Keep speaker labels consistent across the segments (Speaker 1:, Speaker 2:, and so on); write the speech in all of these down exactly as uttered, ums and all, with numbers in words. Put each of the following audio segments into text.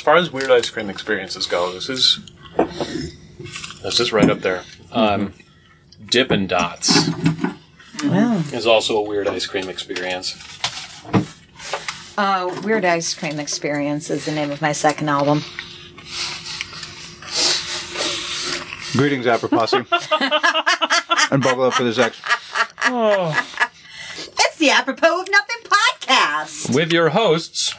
Speaker 1: far as weird ice cream experiences go, this is this is right up there. Um, Dippin' Dots
Speaker 2: Wow.
Speaker 1: is also a weird ice cream experience.
Speaker 2: Uh, Weird Ice Cream Experience is the name of my second album.
Speaker 3: Greetings, Apple Posse. And buckle up for the sex.
Speaker 1: Oh.
Speaker 2: It's the Apropos of Nothing podcast.
Speaker 1: With your hosts,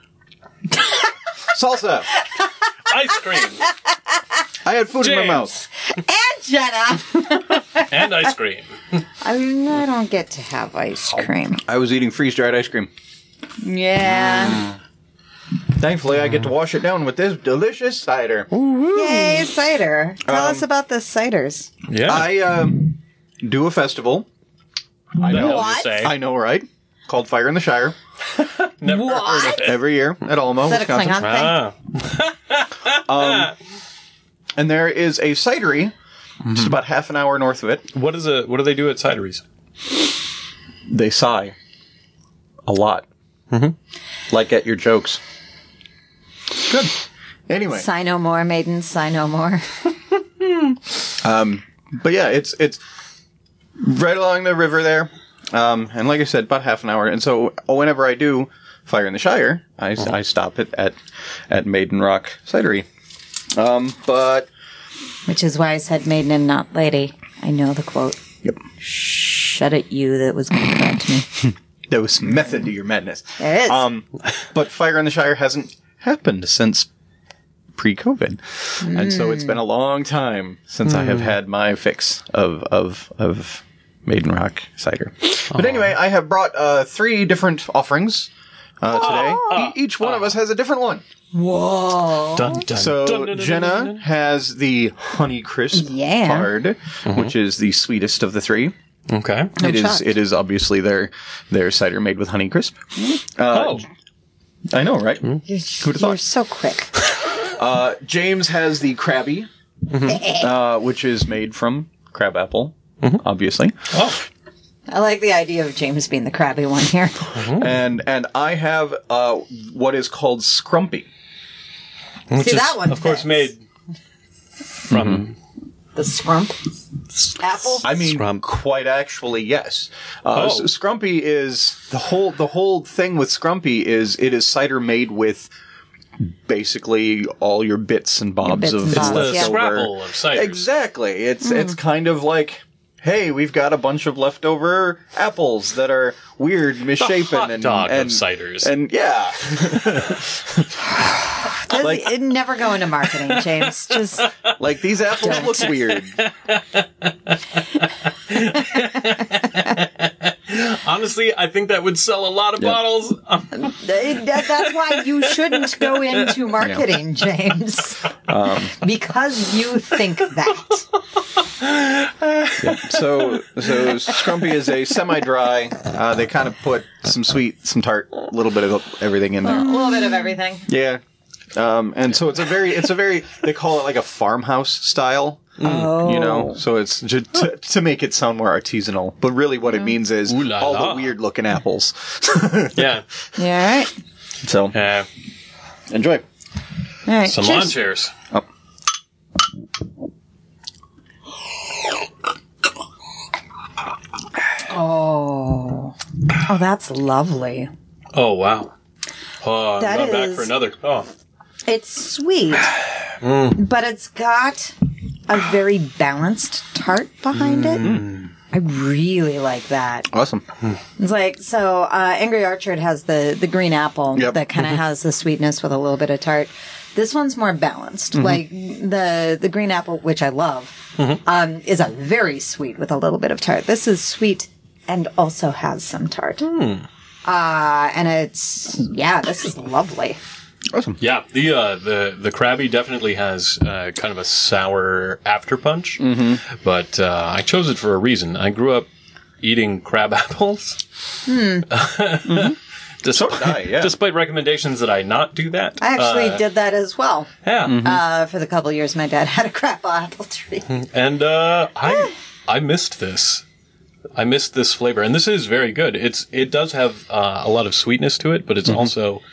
Speaker 3: Salsa.
Speaker 1: ice cream,
Speaker 3: I had food
Speaker 1: James.
Speaker 3: in my mouth.
Speaker 2: And Jenna.
Speaker 1: and ice cream.
Speaker 2: I, mean, I don't get to have ice cream.
Speaker 3: I was eating freeze-dried ice cream.
Speaker 2: Yeah.
Speaker 3: Thankfully, I get to wash it down with this delicious cider.
Speaker 2: Yay, cider. Tell
Speaker 3: Um,
Speaker 2: us about the ciders.
Speaker 1: Yeah.
Speaker 3: I um, do a festival.
Speaker 1: I know
Speaker 2: What?
Speaker 1: you say.
Speaker 3: I know, right? Called Fire in the Shire.
Speaker 1: Never
Speaker 2: What?
Speaker 1: heard of it.
Speaker 3: Every year at Alamo,
Speaker 2: Is that a
Speaker 3: Wisconsin.
Speaker 2: Klingon thing?
Speaker 1: Ah.
Speaker 3: Um, and there is a cidery just about half an hour north of it.
Speaker 1: What is a what do they do at cideries?
Speaker 3: They sigh a lot. Mm-hmm. Like at your jokes. Good. Anyway.
Speaker 2: Sigh no more, maiden, sigh no more.
Speaker 3: Um, but yeah, it's it's right along the river there. Um, and like I said, about half an hour. And so whenever I do Fire in the Shire, I, I stop it at, at Maiden Rock Cidery. Um, but...
Speaker 2: Which is why I said maiden and not lady. I know the quote.
Speaker 3: Yep.
Speaker 2: Shut it, you, that was going back to me.
Speaker 3: There was some method to your madness.
Speaker 2: There is.
Speaker 3: Um, but Fire in the Shire hasn't happened since pre-COVID. Mm. And so it's been a long time since mm. I have had my fix of, of, of Maiden Rock cider. But Aww. Anyway, I have brought uh, three different offerings uh, today. E- each one of us has a different one.
Speaker 2: Whoa.
Speaker 1: Dun, dun,
Speaker 3: so
Speaker 1: dun, dun, dun,
Speaker 3: Jenna
Speaker 1: dun, dun, dun.
Speaker 3: has the Honey Crisp
Speaker 2: Yeah.
Speaker 3: card,
Speaker 1: Mm-hmm.
Speaker 3: which is the sweetest of the three.
Speaker 1: Okay.
Speaker 3: It is.
Speaker 2: shocked.
Speaker 3: It is obviously their their cider made with Honey Crisp. Uh,
Speaker 1: Oh.
Speaker 3: I know, right?
Speaker 2: You're,
Speaker 3: Who'd have
Speaker 2: you're
Speaker 3: thought?
Speaker 2: so quick.
Speaker 3: Uh, James has the Krabby, uh, which is made from crabapple, obviously.
Speaker 1: Oh.
Speaker 2: I like the idea of James being the crabby one here.
Speaker 3: And and I have uh, what is called Scrumpy.
Speaker 1: Which
Speaker 2: See,
Speaker 1: is,
Speaker 2: that one
Speaker 1: of course,
Speaker 2: fits.
Speaker 1: made from
Speaker 2: The scrump. Apple.
Speaker 3: I mean,
Speaker 1: Scrump.
Speaker 3: quite actually, yes. Uh,
Speaker 1: Oh.
Speaker 3: s- Scrumpy is the whole the whole thing with Scrumpy is it is cider made with basically all your bits and bobs
Speaker 2: bits
Speaker 3: of
Speaker 2: and
Speaker 1: it's
Speaker 2: bobs,
Speaker 1: the
Speaker 3: leftover-
Speaker 2: yeah.
Speaker 1: Scrabble of cider.
Speaker 3: Exactly. It's it's kind of like, hey, we've got a bunch of leftover apples that are weird, misshapen,
Speaker 1: hot
Speaker 3: and
Speaker 1: dog of
Speaker 3: and
Speaker 1: ciders.
Speaker 3: and yeah,
Speaker 2: Does
Speaker 3: like-
Speaker 2: it never go into marketing, James. Just
Speaker 3: like these apples look weird.
Speaker 1: Honestly, I think that would sell a lot of
Speaker 3: Yeah.
Speaker 1: bottles.
Speaker 2: that, that's why you shouldn't go into marketing, James.
Speaker 3: Um,
Speaker 2: Because you think that.
Speaker 3: so so Scrumpy is a semi-dry. Uh, they kind of put some sweet, some tart, a little bit of everything in
Speaker 2: A
Speaker 3: there.
Speaker 2: little bit of everything.
Speaker 3: Yeah. Um, and so it's a very, it's a very, they call it like a farmhouse style.
Speaker 2: Oh.
Speaker 3: You know, so it's ju- to, to make it sound more artisanal. But really what it means is
Speaker 1: Ooh la
Speaker 3: all
Speaker 1: la.
Speaker 3: the weird looking apples.
Speaker 1: Yeah.
Speaker 2: Yeah, all right.
Speaker 3: So,
Speaker 1: Uh,
Speaker 3: enjoy.
Speaker 2: All right.
Speaker 1: some
Speaker 2: cheers.
Speaker 1: lawn chairs.
Speaker 3: Oh.
Speaker 2: Oh. Oh, that's lovely.
Speaker 1: Oh, wow. Oh,
Speaker 2: That
Speaker 1: I'm back
Speaker 2: is-
Speaker 1: for another. Oh.
Speaker 2: It's sweet, but it's got a very balanced tart behind it. I really like that.
Speaker 3: Awesome.
Speaker 2: It's like, so uh, Angry Orchard has the, the green apple
Speaker 3: Yep.
Speaker 2: that kind of has the sweetness with a little bit of tart. This one's more balanced. Like the the green apple, which I love, um, is a very sweet with a little bit of tart. This is sweet and also has some tart. Uh, and it's, yeah, this is lovely.
Speaker 3: Awesome.
Speaker 1: Yeah, the uh, the the Krabby definitely has uh, kind of a sour after punch, mm-hmm. but uh, I chose it for a reason. I grew up eating crab apples. Hmm. mm-hmm. Despite,
Speaker 3: So did I, yeah.
Speaker 1: despite recommendations that I not do that.
Speaker 2: I actually
Speaker 1: Uh,
Speaker 2: did that as well.
Speaker 1: yeah,
Speaker 2: Uh, for the couple years my dad had a crab apple tree.
Speaker 1: and uh, I I missed this. I missed this flavor, and this is very good. It's it does have uh, a lot of sweetness to it, but it's also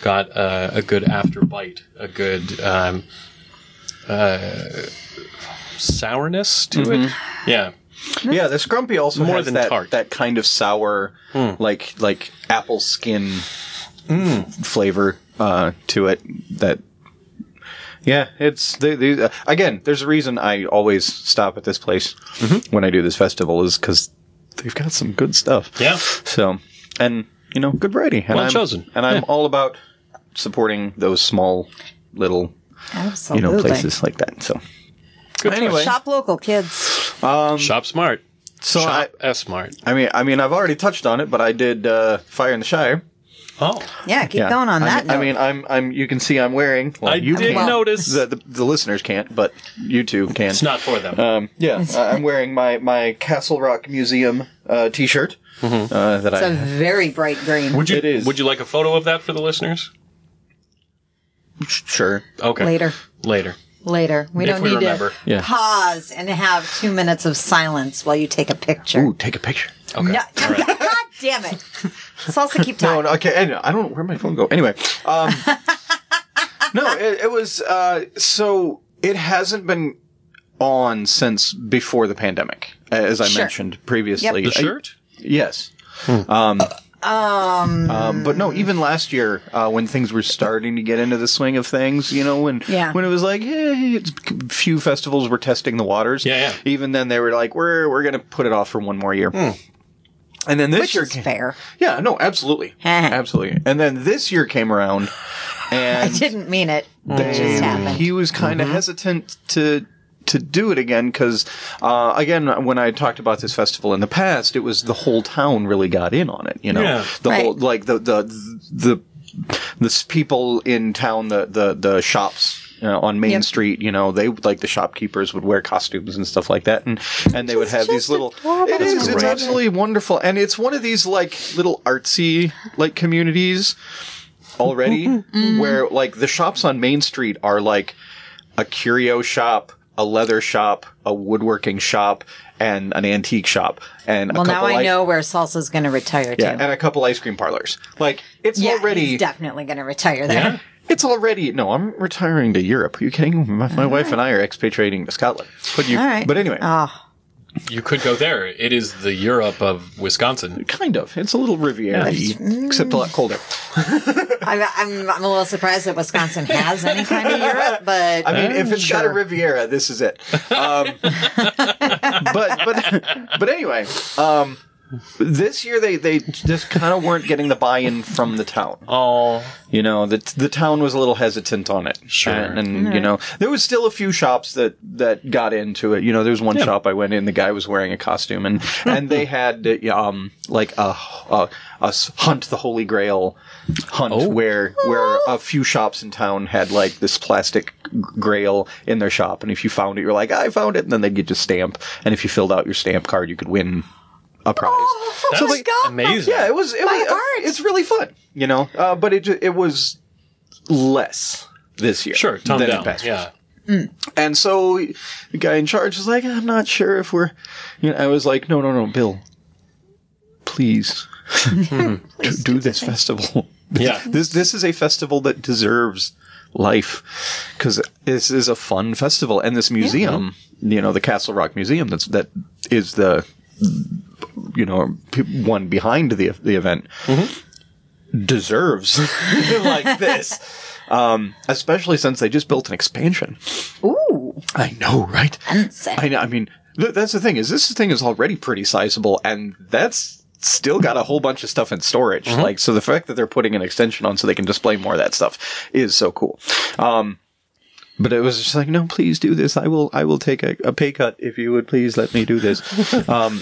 Speaker 1: got uh, a good after bite, a good um, uh, sourness to
Speaker 3: Mm-hmm.
Speaker 1: it. Yeah.
Speaker 3: Yeah, the Scrumpy also
Speaker 1: More
Speaker 3: has
Speaker 1: than
Speaker 3: that,
Speaker 1: tart.
Speaker 3: that kind of sour, like like apple skin f- flavor uh, to it. That yeah, it's they, they, uh, again. There's a reason I always stop at this place when I do this festival is because they've got some good stuff.
Speaker 1: Yeah.
Speaker 3: So and you know, good variety. And
Speaker 1: Well
Speaker 3: I'm,
Speaker 1: chosen.
Speaker 3: And I'm
Speaker 1: Yeah.
Speaker 3: all about supporting those small little
Speaker 2: Absolutely.
Speaker 3: you know places like that. So
Speaker 1: Good
Speaker 3: anyway,
Speaker 2: Shop local, kids.
Speaker 1: Shop smart.
Speaker 3: so I,
Speaker 1: Shop S smart.
Speaker 3: I mean, I mean, I've already touched on it, but I did uh, Fire in the Shire.
Speaker 1: Oh.
Speaker 2: Yeah, keep
Speaker 3: Yeah.
Speaker 2: going on
Speaker 3: I
Speaker 2: that
Speaker 3: mean, I
Speaker 2: note.
Speaker 3: mean, I'm, I'm. You can see I'm wearing. Well,
Speaker 1: I
Speaker 3: you
Speaker 1: did
Speaker 3: can't.
Speaker 1: notice.
Speaker 3: The, the the listeners can't, but you two can.
Speaker 1: It's not for them.
Speaker 3: Um, yeah, I- I'm wearing my my Castle Rock Museum uh, T-shirt uh, that
Speaker 2: it's
Speaker 3: I.
Speaker 2: a very bright green.
Speaker 1: would you
Speaker 3: it is.
Speaker 1: Would you like a photo of that for the listeners?
Speaker 3: Sure.
Speaker 1: Okay.
Speaker 2: Later.
Speaker 1: Later.
Speaker 2: Later. We
Speaker 1: If
Speaker 2: don't
Speaker 1: we
Speaker 2: need
Speaker 1: remember.
Speaker 2: to
Speaker 3: Yeah.
Speaker 2: pause and have two minutes of silence while you take a picture.
Speaker 3: Ooh, take a picture.
Speaker 1: Okay.
Speaker 2: No,
Speaker 1: All right.
Speaker 2: God damn it. Salsa, keep
Speaker 3: No,
Speaker 2: talking.
Speaker 3: no, okay. I, know- I don't know where my phone go. Anyway, um, no, it, it was uh, so it hasn't been on since before the pandemic, as I
Speaker 2: Sure.
Speaker 3: mentioned previously.
Speaker 1: The
Speaker 3: I-
Speaker 1: shirt?
Speaker 3: Yes. Um, um, but no, even last year, uh, when things were starting to get into the swing of things, you know, when
Speaker 2: Yeah.
Speaker 3: when it was like, hey, it's, few festivals were testing the waters.
Speaker 1: Yeah, yeah.
Speaker 3: Even then, they were like, we're we're gonna put it off for one more year. And then this
Speaker 2: Which
Speaker 3: year,
Speaker 2: is
Speaker 3: came-
Speaker 2: fair.
Speaker 3: yeah, no, absolutely, absolutely. And then this year came around,
Speaker 2: I
Speaker 3: and
Speaker 2: didn't mean it. It
Speaker 3: they-
Speaker 2: just happened.
Speaker 3: he was kind of hesitant to to do it again because, uh, again, when I talked about this festival in the past, it was the whole town really got in on it. You know,
Speaker 1: Yeah.
Speaker 3: the
Speaker 2: Right.
Speaker 3: whole like the the the the s- people in town, the the the shops. You know, on Main
Speaker 2: Yep.
Speaker 3: Street, you know, they like the shopkeepers would wear costumes and stuff like that, and and they would have these
Speaker 2: just
Speaker 3: little.
Speaker 2: adorable.
Speaker 3: It is.
Speaker 2: That's
Speaker 3: It's
Speaker 2: great.
Speaker 3: absolutely wonderful, and it's one of these like little artsy like communities already, where like the shops on Main Street are like a curio shop, a leather shop, a woodworking shop, and an antique shop, and
Speaker 2: Well,
Speaker 3: a
Speaker 2: now
Speaker 3: couple
Speaker 2: I
Speaker 3: i-
Speaker 2: know where Salsa's going to retire to.
Speaker 3: yeah, and a couple ice cream parlors. Like it's
Speaker 2: Yeah,
Speaker 3: already.
Speaker 2: he's definitely going to retire there.
Speaker 1: Yeah.
Speaker 3: It's already no. I'm retiring to Europe. Are you kidding? My, my wife and I are expatriating to Scotland.
Speaker 1: But you
Speaker 2: All right.
Speaker 3: But anyway,
Speaker 2: Oh,
Speaker 1: you could go there. It is the Europe of Wisconsin.
Speaker 3: kind of. It's a little Riviera-y, except a lot colder.
Speaker 2: I'm, I'm, I'm a little surprised that Wisconsin has any kind of Europe, but
Speaker 3: I mean, if it's got a
Speaker 2: sure.
Speaker 3: Riviera, this is it. Um, but but but anyway, um, this year they they just kind of weren't getting the buy-in from the town.
Speaker 1: Oh.
Speaker 3: You know, the the town was a little hesitant on it.
Speaker 1: Sure.
Speaker 3: And, and you know, there was still a few shops that, that got into it. You know, there's one shop I went in, the guy was wearing a costume, and, and they had, uh, um, like a, a, a s- hunt the Holy Grail hunt
Speaker 1: Oh.
Speaker 3: where, where a few shops in town had like this plastic g- grail in their shop. And if you found it, you're like, I found it. And then they'd get your stamp. And if you filled out your stamp card, you could win a prize.
Speaker 2: Oh,
Speaker 1: That's
Speaker 2: my God.
Speaker 1: amazing.
Speaker 3: Yeah, it was. It
Speaker 2: My
Speaker 3: was.
Speaker 2: heart.
Speaker 3: It's really fun, you know. Uh, but it ju- it was less this year.
Speaker 1: Sure, toned
Speaker 3: than in
Speaker 1: down.
Speaker 3: past
Speaker 1: Yeah.
Speaker 3: years. And so the guy in charge was like, "I'm not sure if we're." You know, I was like, "No, no, no, Bill, please, do, do this festival.
Speaker 1: Yeah.
Speaker 3: this this is a festival that deserves life because this is a fun festival, and this museum, you know, the Castle Rock Museum, that's that is the." You know, p- one behind the the event deserves like this, um, especially since they just built an expansion.
Speaker 2: Ooh,
Speaker 3: I know, right?
Speaker 2: fancy.
Speaker 3: I know. I mean, th- that's the thing is this thing is already pretty sizable, and that's still got a whole bunch of stuff in storage. Like, so the fact that they're putting an extension on so they can display more of that stuff is so cool. Um, But it was just like, no, please do this. I will, I will take a, a pay cut if you would please let me do this. Um,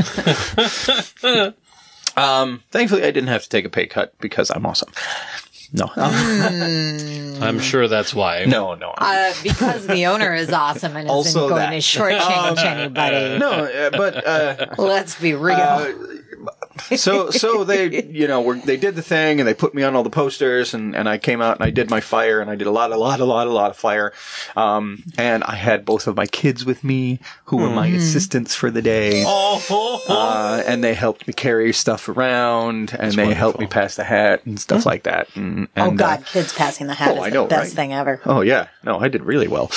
Speaker 3: um, thankfully, I didn't have to take a pay cut because I'm awesome. No,
Speaker 1: I'm sure that's why.
Speaker 3: no, no,
Speaker 2: Uh, because the owner is awesome and isn't
Speaker 3: Also
Speaker 2: going
Speaker 3: that.
Speaker 2: to shortchange anybody.
Speaker 3: no. Uh, but uh,
Speaker 2: Let's be real.
Speaker 3: uh, so so they you know were, they did the thing and they put me on all the posters and, and I came out and I did my fire and I did a lot a lot a lot a lot of fire, um, and I had both of my kids with me who were my assistants for the day,
Speaker 1: Oh,
Speaker 3: uh, and they helped me carry stuff around and they helped me pass the hat and stuff like that. And,
Speaker 2: Oh
Speaker 3: and,
Speaker 2: God,
Speaker 3: uh,
Speaker 2: kids passing the hat
Speaker 3: oh,
Speaker 2: is
Speaker 3: I
Speaker 2: the
Speaker 3: know,
Speaker 2: best
Speaker 3: right?
Speaker 2: thing ever.
Speaker 3: oh yeah, no, I did really well.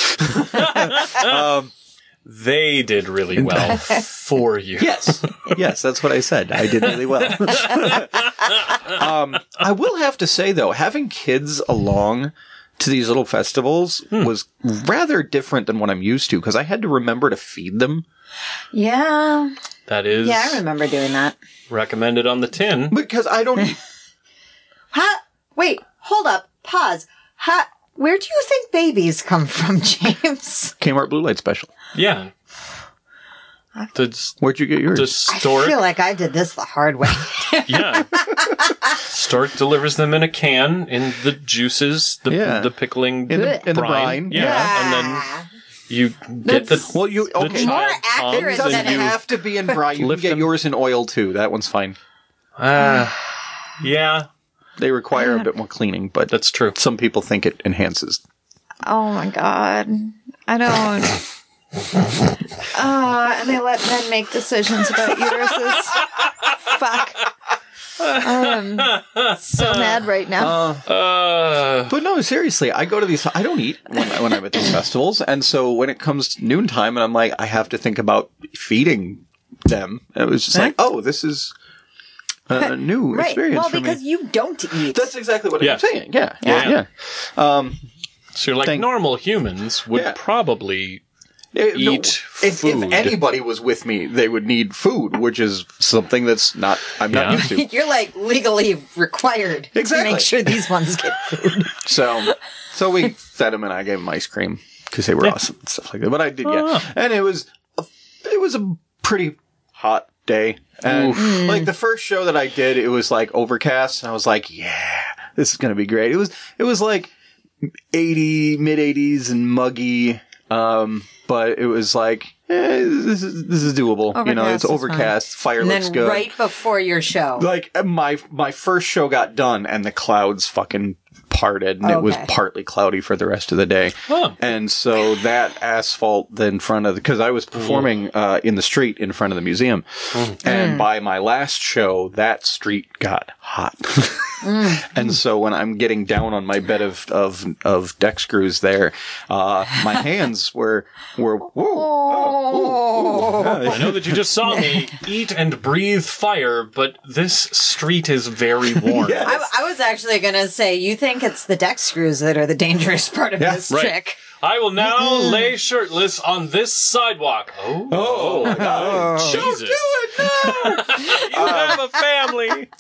Speaker 1: they did really well for you.
Speaker 3: Yes, yes, that's what I said. I did really well. um, I will have to say though, having kids along to these little festivals
Speaker 1: Hmm.
Speaker 3: was rather different than what I'm used to because I had to remember to feed them.
Speaker 2: Yeah,
Speaker 1: That is
Speaker 2: yeah, I remember doing that.
Speaker 1: recommended on the tin.
Speaker 3: Because I don't eat.
Speaker 2: Huh? Wait, hold up, pause. Huh? Where do you think babies come from, James?
Speaker 3: Kmart Blue Light Special.
Speaker 1: Yeah. The,
Speaker 3: Where'd you get yours?
Speaker 1: the
Speaker 2: I
Speaker 1: stork,
Speaker 2: feel like I did this the hard way.
Speaker 1: yeah. Stork delivers them in a can in the juices, the,
Speaker 3: Yeah.
Speaker 1: the pickling
Speaker 3: in the, in the
Speaker 1: brine.
Speaker 3: brine.
Speaker 1: Yeah. And then you get the,
Speaker 2: That's-
Speaker 3: Well, you
Speaker 1: the
Speaker 3: okay?
Speaker 2: More
Speaker 1: child
Speaker 2: accurate
Speaker 1: comes
Speaker 2: than
Speaker 1: and
Speaker 3: doesn't
Speaker 1: you,
Speaker 3: have to be in brine. You can
Speaker 1: lift
Speaker 3: get
Speaker 1: them.
Speaker 3: yours in oil too. That one's fine.
Speaker 1: Ah, yeah,
Speaker 3: They require a bit more cleaning, but
Speaker 1: that's true.
Speaker 3: some people think it enhances.
Speaker 2: Oh my God. I don't. Uh, and they let men make decisions about uteruses. Fuck. I'm so mad right now.
Speaker 1: Uh,
Speaker 3: But no, seriously, I go to these. I don't eat when, when I'm at these festivals, and so when it comes to noontime, and I'm like, I have to think about feeding them. And it was just like, oh, this is a new
Speaker 2: right.
Speaker 3: experience
Speaker 2: Well,
Speaker 3: for
Speaker 2: because
Speaker 3: me.
Speaker 2: you don't eat.
Speaker 3: That's exactly what
Speaker 1: Yeah.
Speaker 3: I'm saying. Yeah, yeah,
Speaker 1: Yeah.
Speaker 3: yeah.
Speaker 1: so you're like
Speaker 3: Thank-
Speaker 1: normal humans would
Speaker 3: Yeah.
Speaker 1: probably
Speaker 3: Eh, no,
Speaker 1: Eat
Speaker 3: if,
Speaker 1: food.
Speaker 3: if anybody was with me, they would need food, which is something that's not I'm not
Speaker 1: Yeah.
Speaker 3: used to.
Speaker 2: You're like legally required
Speaker 3: Exactly.
Speaker 2: to make sure these ones get food.
Speaker 3: So, so we fed them, and I gave them ice cream because they were awesome and stuff like that. But I did, yeah,
Speaker 1: Ah.
Speaker 3: and it was a, it was a pretty hot day. And like the first show that I did, it was like overcast, and I was like, yeah, this is gonna be great. It was it was like eighty, mid eighties, and muggy. Um, but it was like, eh, this is this is doable. you know, it's
Speaker 2: Overcast is fine.
Speaker 3: overcast. Fire
Speaker 2: And
Speaker 3: looks
Speaker 2: then
Speaker 3: good.
Speaker 2: right before your show.
Speaker 3: Like my my first show got done and the clouds fucking parted and it was
Speaker 2: Okay.
Speaker 3: partly cloudy for the rest of the day.
Speaker 1: Huh.
Speaker 3: And so that asphalt in front of the, because I was performing uh, in the street in front of the museum, and by my last show, that street got hot. And so when I'm getting down on my bed of of, of deck screws there, uh, my hands were were whoa, oh, ooh, ooh.
Speaker 1: I know that you just saw me eat and breathe fire, but this street is very warm.
Speaker 3: Yeah.
Speaker 2: I, I was actually going to say, you think it's the deck screws that are the dangerous part of
Speaker 3: Yeah,
Speaker 2: this
Speaker 1: right.
Speaker 2: trick.
Speaker 1: I will now lay shirtless on this sidewalk. Oh,
Speaker 3: Oh, my God.
Speaker 1: Jesus.
Speaker 3: Don't do it! No!
Speaker 1: You have a family.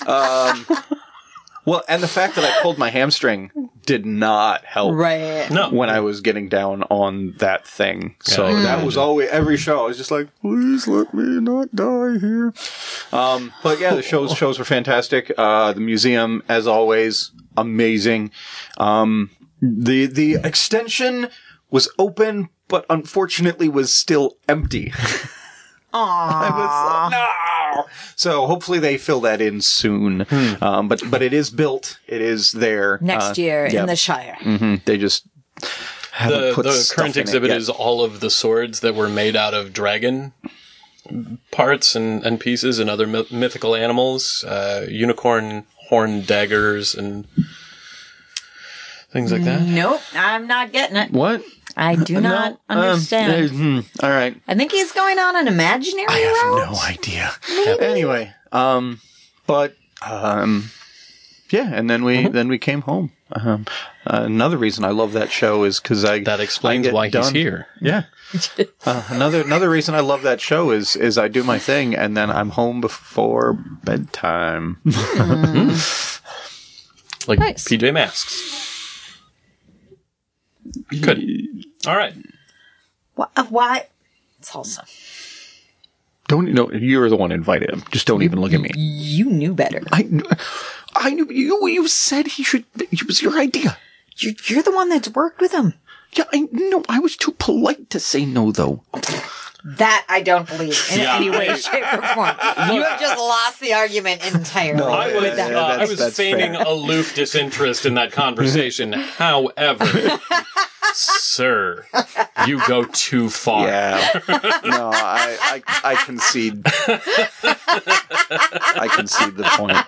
Speaker 3: Well, and the fact that I pulled my hamstring did not help.
Speaker 2: Right.
Speaker 1: No.
Speaker 3: When I was getting down on that thing. So
Speaker 1: I can
Speaker 3: that was always, every show, I was just like, please let me not die here. Um, but yeah, the shows, shows were fantastic. Uh, the museum, as always, amazing. Um, the, the extension was open, but unfortunately was still empty. I was like, no. So hopefully they fill that in soon. Um, but but it is built. It is there
Speaker 2: Next
Speaker 3: Uh,
Speaker 2: year
Speaker 3: yeah.
Speaker 2: in the Shire.
Speaker 3: Mhm. They just haven't
Speaker 1: The,
Speaker 3: put
Speaker 1: the
Speaker 3: stuff
Speaker 1: current
Speaker 3: in it
Speaker 1: exhibit
Speaker 3: yet.
Speaker 1: is all of the swords that were made out of dragon parts and, and pieces and other myth- mythical animals, uh, unicorn horn daggers and things like that.
Speaker 2: Nope, I'm not getting it.
Speaker 3: What?
Speaker 2: I do not
Speaker 3: Um,
Speaker 2: understand.
Speaker 3: uh, hmm, all right.
Speaker 2: I think he's going on an imaginary
Speaker 3: I have
Speaker 2: route.
Speaker 3: no idea. Anyway, um, but um, yeah, and then we then we came home. Um, uh, another reason I love that show is because I
Speaker 1: That explains
Speaker 3: I get
Speaker 1: why he's
Speaker 3: done-
Speaker 1: here.
Speaker 3: Yeah. Uh, another another reason I love that show is is I do my thing and then I'm home before bedtime.
Speaker 1: Like
Speaker 2: Nice.
Speaker 1: P J Masks. Good. All right.
Speaker 2: What? uh, What? Salsa.
Speaker 3: Don't no, you're the one who invited him. Just don't even look at me.
Speaker 2: You knew better.
Speaker 3: I kn- I knew you. You said he should. It was your idea.
Speaker 2: You're, you're the one that's worked with him.
Speaker 3: Yeah, I no. I was too polite to say no, though.
Speaker 2: That I don't believe in
Speaker 1: Yeah,
Speaker 2: any way,
Speaker 1: I-
Speaker 2: shape, or form. You have just lost the argument entirely.
Speaker 3: No,
Speaker 1: I was,
Speaker 2: with that.
Speaker 3: yeah,
Speaker 1: uh, I
Speaker 3: that's-
Speaker 1: was
Speaker 3: that's
Speaker 1: feigning
Speaker 3: fair.
Speaker 1: aloof disinterest in that conversation. However, sir, you go too far.
Speaker 3: Yeah. No, I, I, I concede. I concede the point.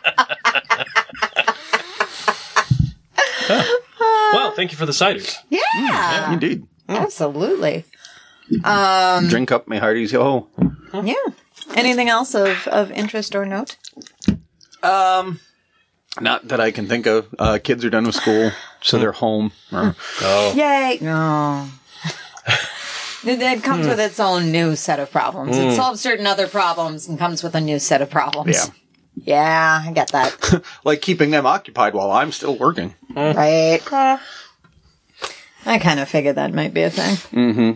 Speaker 1: Well, thank you for the ciders.
Speaker 2: Yeah,
Speaker 3: Indeed.
Speaker 2: absolutely.
Speaker 3: Drink up, my hearties. Oh.
Speaker 2: Yeah. Anything else of, of interest or note?
Speaker 3: Um, not that I can think of. Uh, kids are done with school, so they're home. Or,
Speaker 1: Oh,
Speaker 2: Yay! No. It comes with its own new set of problems. It solves certain other problems and comes with a new set of problems.
Speaker 3: yeah.
Speaker 2: Yeah, I get that.
Speaker 3: Like keeping them occupied while I'm still working.
Speaker 2: Right. I kind of figured that might be a thing. Mm-hmm.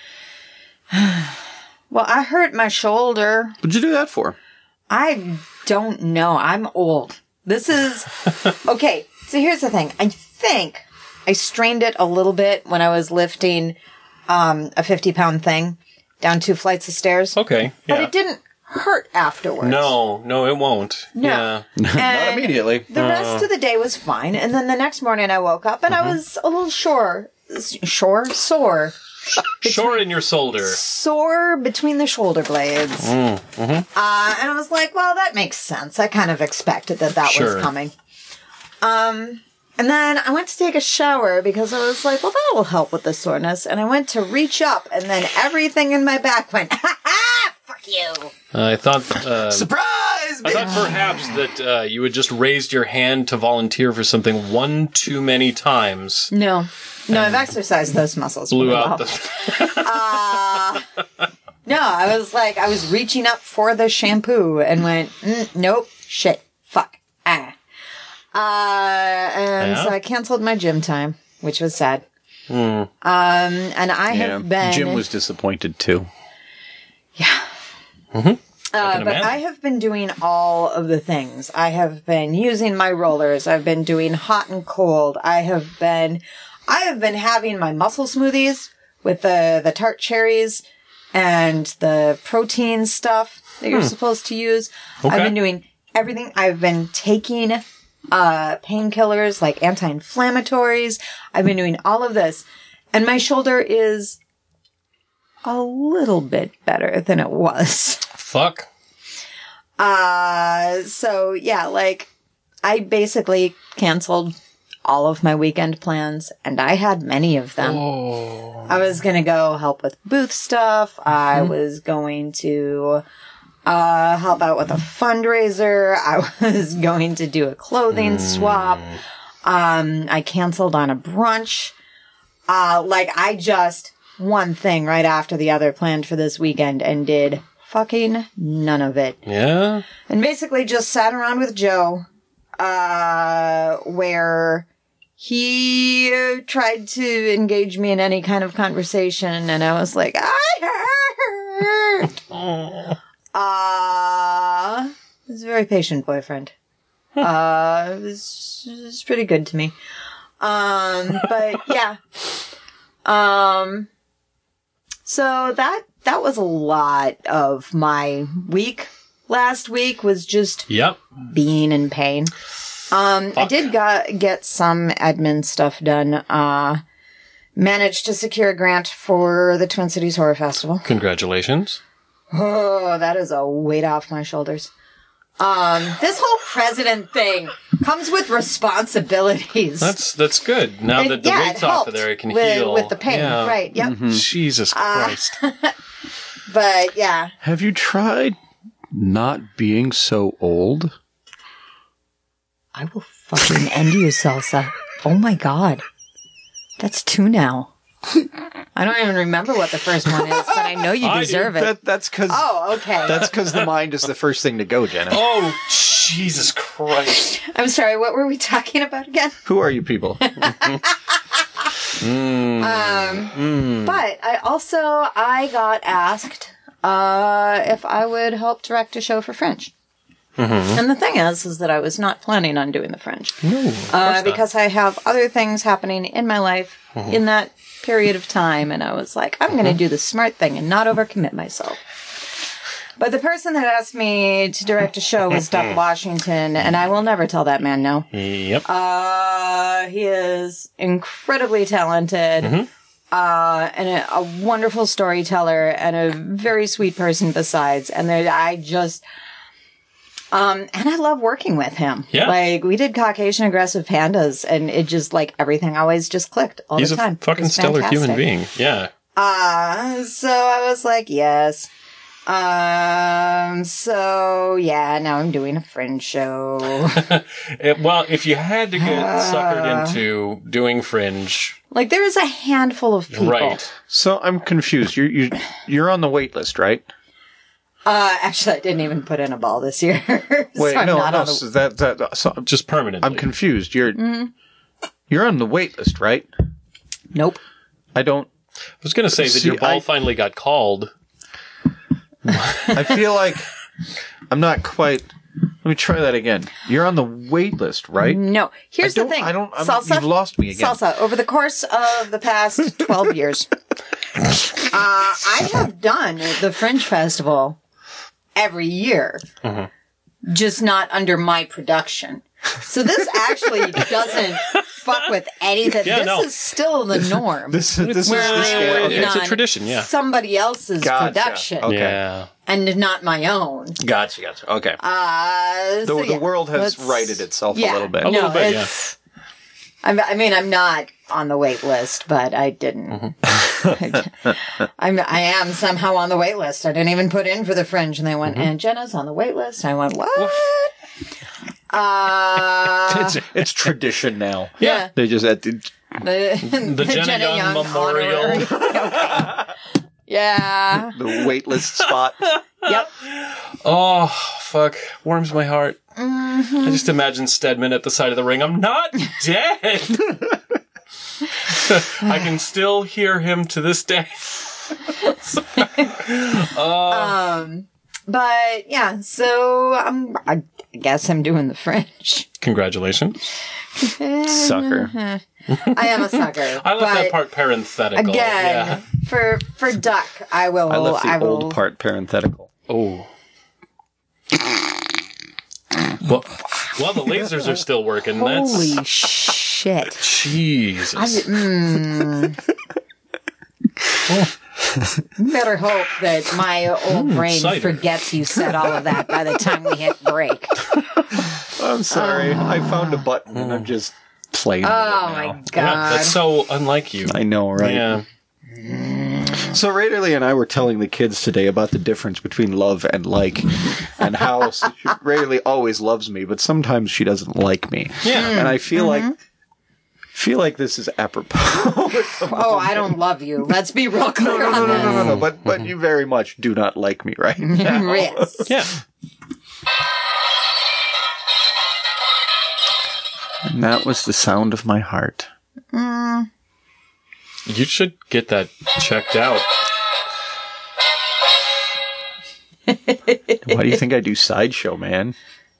Speaker 2: Well, I hurt my shoulder.
Speaker 3: What'd you do that for?
Speaker 2: I don't know. I'm old. This is... Okay, so here's the thing. I think I strained it a little bit when I was lifting um, a fifty-pound thing down two flights of stairs.
Speaker 1: okay.
Speaker 2: But
Speaker 1: Yeah.
Speaker 2: it didn't hurt afterwards.
Speaker 1: No, no, it won't.
Speaker 2: No.
Speaker 1: Yeah.
Speaker 3: Not
Speaker 2: And
Speaker 3: immediately.
Speaker 2: The rest of the day was fine. And then the next morning I woke up and I was a little sore. Sore? Sore.
Speaker 1: Sure in your shoulder.
Speaker 2: Sore between the shoulder blades. Uh, and I was like, well, that makes sense. I kind of expected that that
Speaker 1: Sure.
Speaker 2: was coming. Um, and then I went to take a shower because I was like, well, that'll help with the soreness. And I went to reach up and then everything in my back went, ha ha, fuck you.
Speaker 1: I thought. Uh,
Speaker 3: Surprise!
Speaker 1: I thought perhaps that uh, you had just raised your hand to volunteer for something one too many times.
Speaker 2: No. No, I've exercised those muscles.
Speaker 1: Blew
Speaker 2: really
Speaker 1: out
Speaker 2: well.
Speaker 1: the.
Speaker 2: No, I was like, I was reaching up for the shampoo and went, mm, nope, shit, fuck, ah. Uh, and
Speaker 1: Yeah?
Speaker 2: so I canceled my gym time, which was sad. Um, and I
Speaker 3: Yeah,
Speaker 2: have been,
Speaker 3: Jim was disappointed too.
Speaker 2: uh,
Speaker 1: can
Speaker 2: but
Speaker 1: imagine.
Speaker 2: I have been doing all of the things. I have been using my rollers. I've been doing hot and cold. I have been, I have been having my muscle smoothies with the, the tart cherries and the protein stuff that you're supposed to use.
Speaker 1: Okay.
Speaker 2: I've been doing everything. I've been taking uh painkillers like anti-inflammatories. I've been doing all of this. And my shoulder is a little bit better than it was.
Speaker 1: Fuck.
Speaker 2: Uh so yeah, like I basically canceled all of my weekend plans, and I had many of them.
Speaker 1: Oh.
Speaker 2: I was going to go help with booth stuff. I was going to uh, help out with a fundraiser. I was going to do a clothing swap. Um, I canceled on a brunch. Uh, like, I just one thing right after the other planned for this weekend and did fucking none of it.
Speaker 1: Yeah?
Speaker 2: And basically just sat around with Joe, uh, where he uh, tried to engage me in any kind of conversation, and I was like, I hurt. Uh, he was a very patient boyfriend. Uh, it was, it was pretty good to me. Um, but yeah. Um, so that, that was a lot of my week. Last week was just
Speaker 1: Yep.
Speaker 2: being in pain. Um, I did got, get some admin stuff done. Uh, managed to secure a grant for the Twin Cities Horror Festival.
Speaker 1: Congratulations.
Speaker 2: Oh, that is a weight off my shoulders. Um, this whole president thing comes with responsibilities.
Speaker 1: That's that's good. Now
Speaker 2: And
Speaker 1: that the
Speaker 2: yeah,
Speaker 1: weight's
Speaker 2: it
Speaker 1: off
Speaker 2: helped
Speaker 1: of there, it can
Speaker 2: with,
Speaker 1: heal.
Speaker 2: with the pain,
Speaker 1: Yeah.
Speaker 2: right? Yep.
Speaker 1: Jesus Christ.
Speaker 2: But yeah,
Speaker 3: Have you tried not being so old?
Speaker 2: I will fucking end you, Salsa. Oh my god, that's two now. I don't even remember what the first one is, but I know you
Speaker 1: I do.
Speaker 2: deserve it.
Speaker 3: That, that's because
Speaker 2: Oh, okay.
Speaker 3: that's because the mind is the first thing to go, Jenna.
Speaker 1: Oh, Jesus Christ.
Speaker 2: I'm sorry. What were we talking about again?
Speaker 3: Who are you people?
Speaker 2: But I also I got asked uh, if I would help direct a show for Fringe. And the thing is, is that I was not planning on doing the Fringe
Speaker 1: No, of course
Speaker 2: uh,
Speaker 1: not.
Speaker 2: because I have other things happening in my life in that period of time, and I was like, I'm going to do the smart thing and not overcommit myself. But the person that asked me to direct a show was Duck Washington, and I will never tell that man no.
Speaker 1: Yep.
Speaker 2: Uh, he is incredibly talented,
Speaker 1: Mm-hmm.
Speaker 2: uh, and a, a wonderful storyteller, and a very sweet person besides. And there, I just, um, and I love working with him.
Speaker 1: Yeah.
Speaker 2: Like, we did Caucasian Aggressive Pandas, and it just, like, everything always just clicked all
Speaker 1: He's
Speaker 2: the time.
Speaker 1: a fucking
Speaker 2: It's
Speaker 1: stellar
Speaker 2: fantastic.
Speaker 1: human being. Yeah.
Speaker 2: Uh, so I was like, yes. Um, so yeah, now I'm doing a Fringe show.
Speaker 1: It- well, if you had to get suckered into doing Fringe,
Speaker 2: Like, there is a handful of people.
Speaker 1: right?
Speaker 3: So I'm confused. You're you you're on the wait list, right?
Speaker 2: Uh, actually, I didn't even put in a ball this year. so
Speaker 3: Wait,
Speaker 2: I'm
Speaker 3: no,
Speaker 2: not
Speaker 3: no.
Speaker 2: on the-
Speaker 3: So that that so
Speaker 1: Just permanently.
Speaker 3: I'm confused. You're
Speaker 2: Mm-hmm.
Speaker 3: you're on the wait list, right?
Speaker 2: Nope.
Speaker 3: I don't.
Speaker 1: I was going to say that
Speaker 3: See,
Speaker 1: your ball
Speaker 3: I-
Speaker 1: finally got called.
Speaker 3: I feel like I'm not quite. Let me try that again. You're on the wait list, right?
Speaker 2: No. Here's
Speaker 3: I
Speaker 2: the
Speaker 3: don't-
Speaker 2: thing.
Speaker 3: I don't- I'm-
Speaker 2: Salsa.
Speaker 3: you've lost me again.
Speaker 2: Salsa. Over the course of the past twelve years, uh, I have done the Fringe Festival every year,
Speaker 3: Mm-hmm.
Speaker 2: just not under my production. So this actually doesn't fuck with anything.
Speaker 1: Yeah,
Speaker 2: this
Speaker 1: no.
Speaker 2: is still the norm.
Speaker 3: This this is
Speaker 2: Where
Speaker 3: this,
Speaker 2: I
Speaker 3: yeah,
Speaker 2: am
Speaker 3: okay.
Speaker 1: It's a
Speaker 2: on
Speaker 1: tradition, yeah.
Speaker 2: somebody else's
Speaker 3: Gotcha.
Speaker 2: production
Speaker 3: Okay.
Speaker 1: Yeah.
Speaker 2: and not my own.
Speaker 3: Gotcha, gotcha. Okay.
Speaker 2: Uh,
Speaker 3: the
Speaker 2: so
Speaker 3: the
Speaker 2: yeah,
Speaker 3: world has
Speaker 2: let's-
Speaker 3: righted itself
Speaker 2: yeah,
Speaker 3: a little bit.
Speaker 1: A little
Speaker 2: no,
Speaker 1: bit,
Speaker 2: it's, I'm, I mean, I'm not on the wait list, but I didn't.
Speaker 3: Mm-hmm.
Speaker 2: I'm, I am somehow on the wait list. I didn't even put in for the Fringe, and they went,
Speaker 3: Mm-hmm.
Speaker 2: and Jenna's on the wait list. And I went, what? Uh,
Speaker 3: It's it's tradition now.
Speaker 2: yeah.
Speaker 3: They just at the,
Speaker 2: The,
Speaker 1: The Jenna Young Memorial.
Speaker 2: honorary. Okay. Yeah.
Speaker 3: the wait list spot.
Speaker 2: Yep.
Speaker 1: Oh, fuck. Warms my heart. I just imagine Stedman at the side of the ring. I'm not dead. I can still hear him to this day.
Speaker 2: Um, but yeah, so um, I guess I'm doing the Fringe.
Speaker 1: Congratulations.
Speaker 3: Sucker.
Speaker 2: I am a sucker.
Speaker 1: I left
Speaker 2: but
Speaker 1: that part parenthetical.
Speaker 2: again
Speaker 1: Yeah.
Speaker 2: for for Duck. I will.
Speaker 3: I left the
Speaker 2: I will.
Speaker 3: old part parenthetical.
Speaker 1: Oh. Well, well, the lasers are still working. That's
Speaker 2: Holy shit!
Speaker 1: Jesus.
Speaker 2: I, mm. You better hope that my old brain
Speaker 1: cider.
Speaker 2: forgets you said all of that by the time we hit break.
Speaker 3: I'm sorry. I found a button and I'm just playing with it
Speaker 2: Oh
Speaker 3: now.
Speaker 2: my
Speaker 1: yeah,
Speaker 2: god!
Speaker 1: that's so unlike you.
Speaker 3: I know, right?
Speaker 1: Yeah.
Speaker 3: So Rayderly and I were telling the kids today about the difference between love and like, and how Rayderly always loves me, but sometimes she doesn't like me.
Speaker 1: Yeah.
Speaker 3: And I feel like feel like this is apropos.
Speaker 2: Oh, I don't love you. Let's be real clear
Speaker 3: no,
Speaker 2: on
Speaker 3: no,
Speaker 2: this.
Speaker 3: no, no, no. But but you very much do not like me, right?
Speaker 2: Yes.
Speaker 1: Yeah.
Speaker 3: And that was the sound of my heart.
Speaker 1: You should get that checked out.
Speaker 3: Why do you think I do sideshow, man?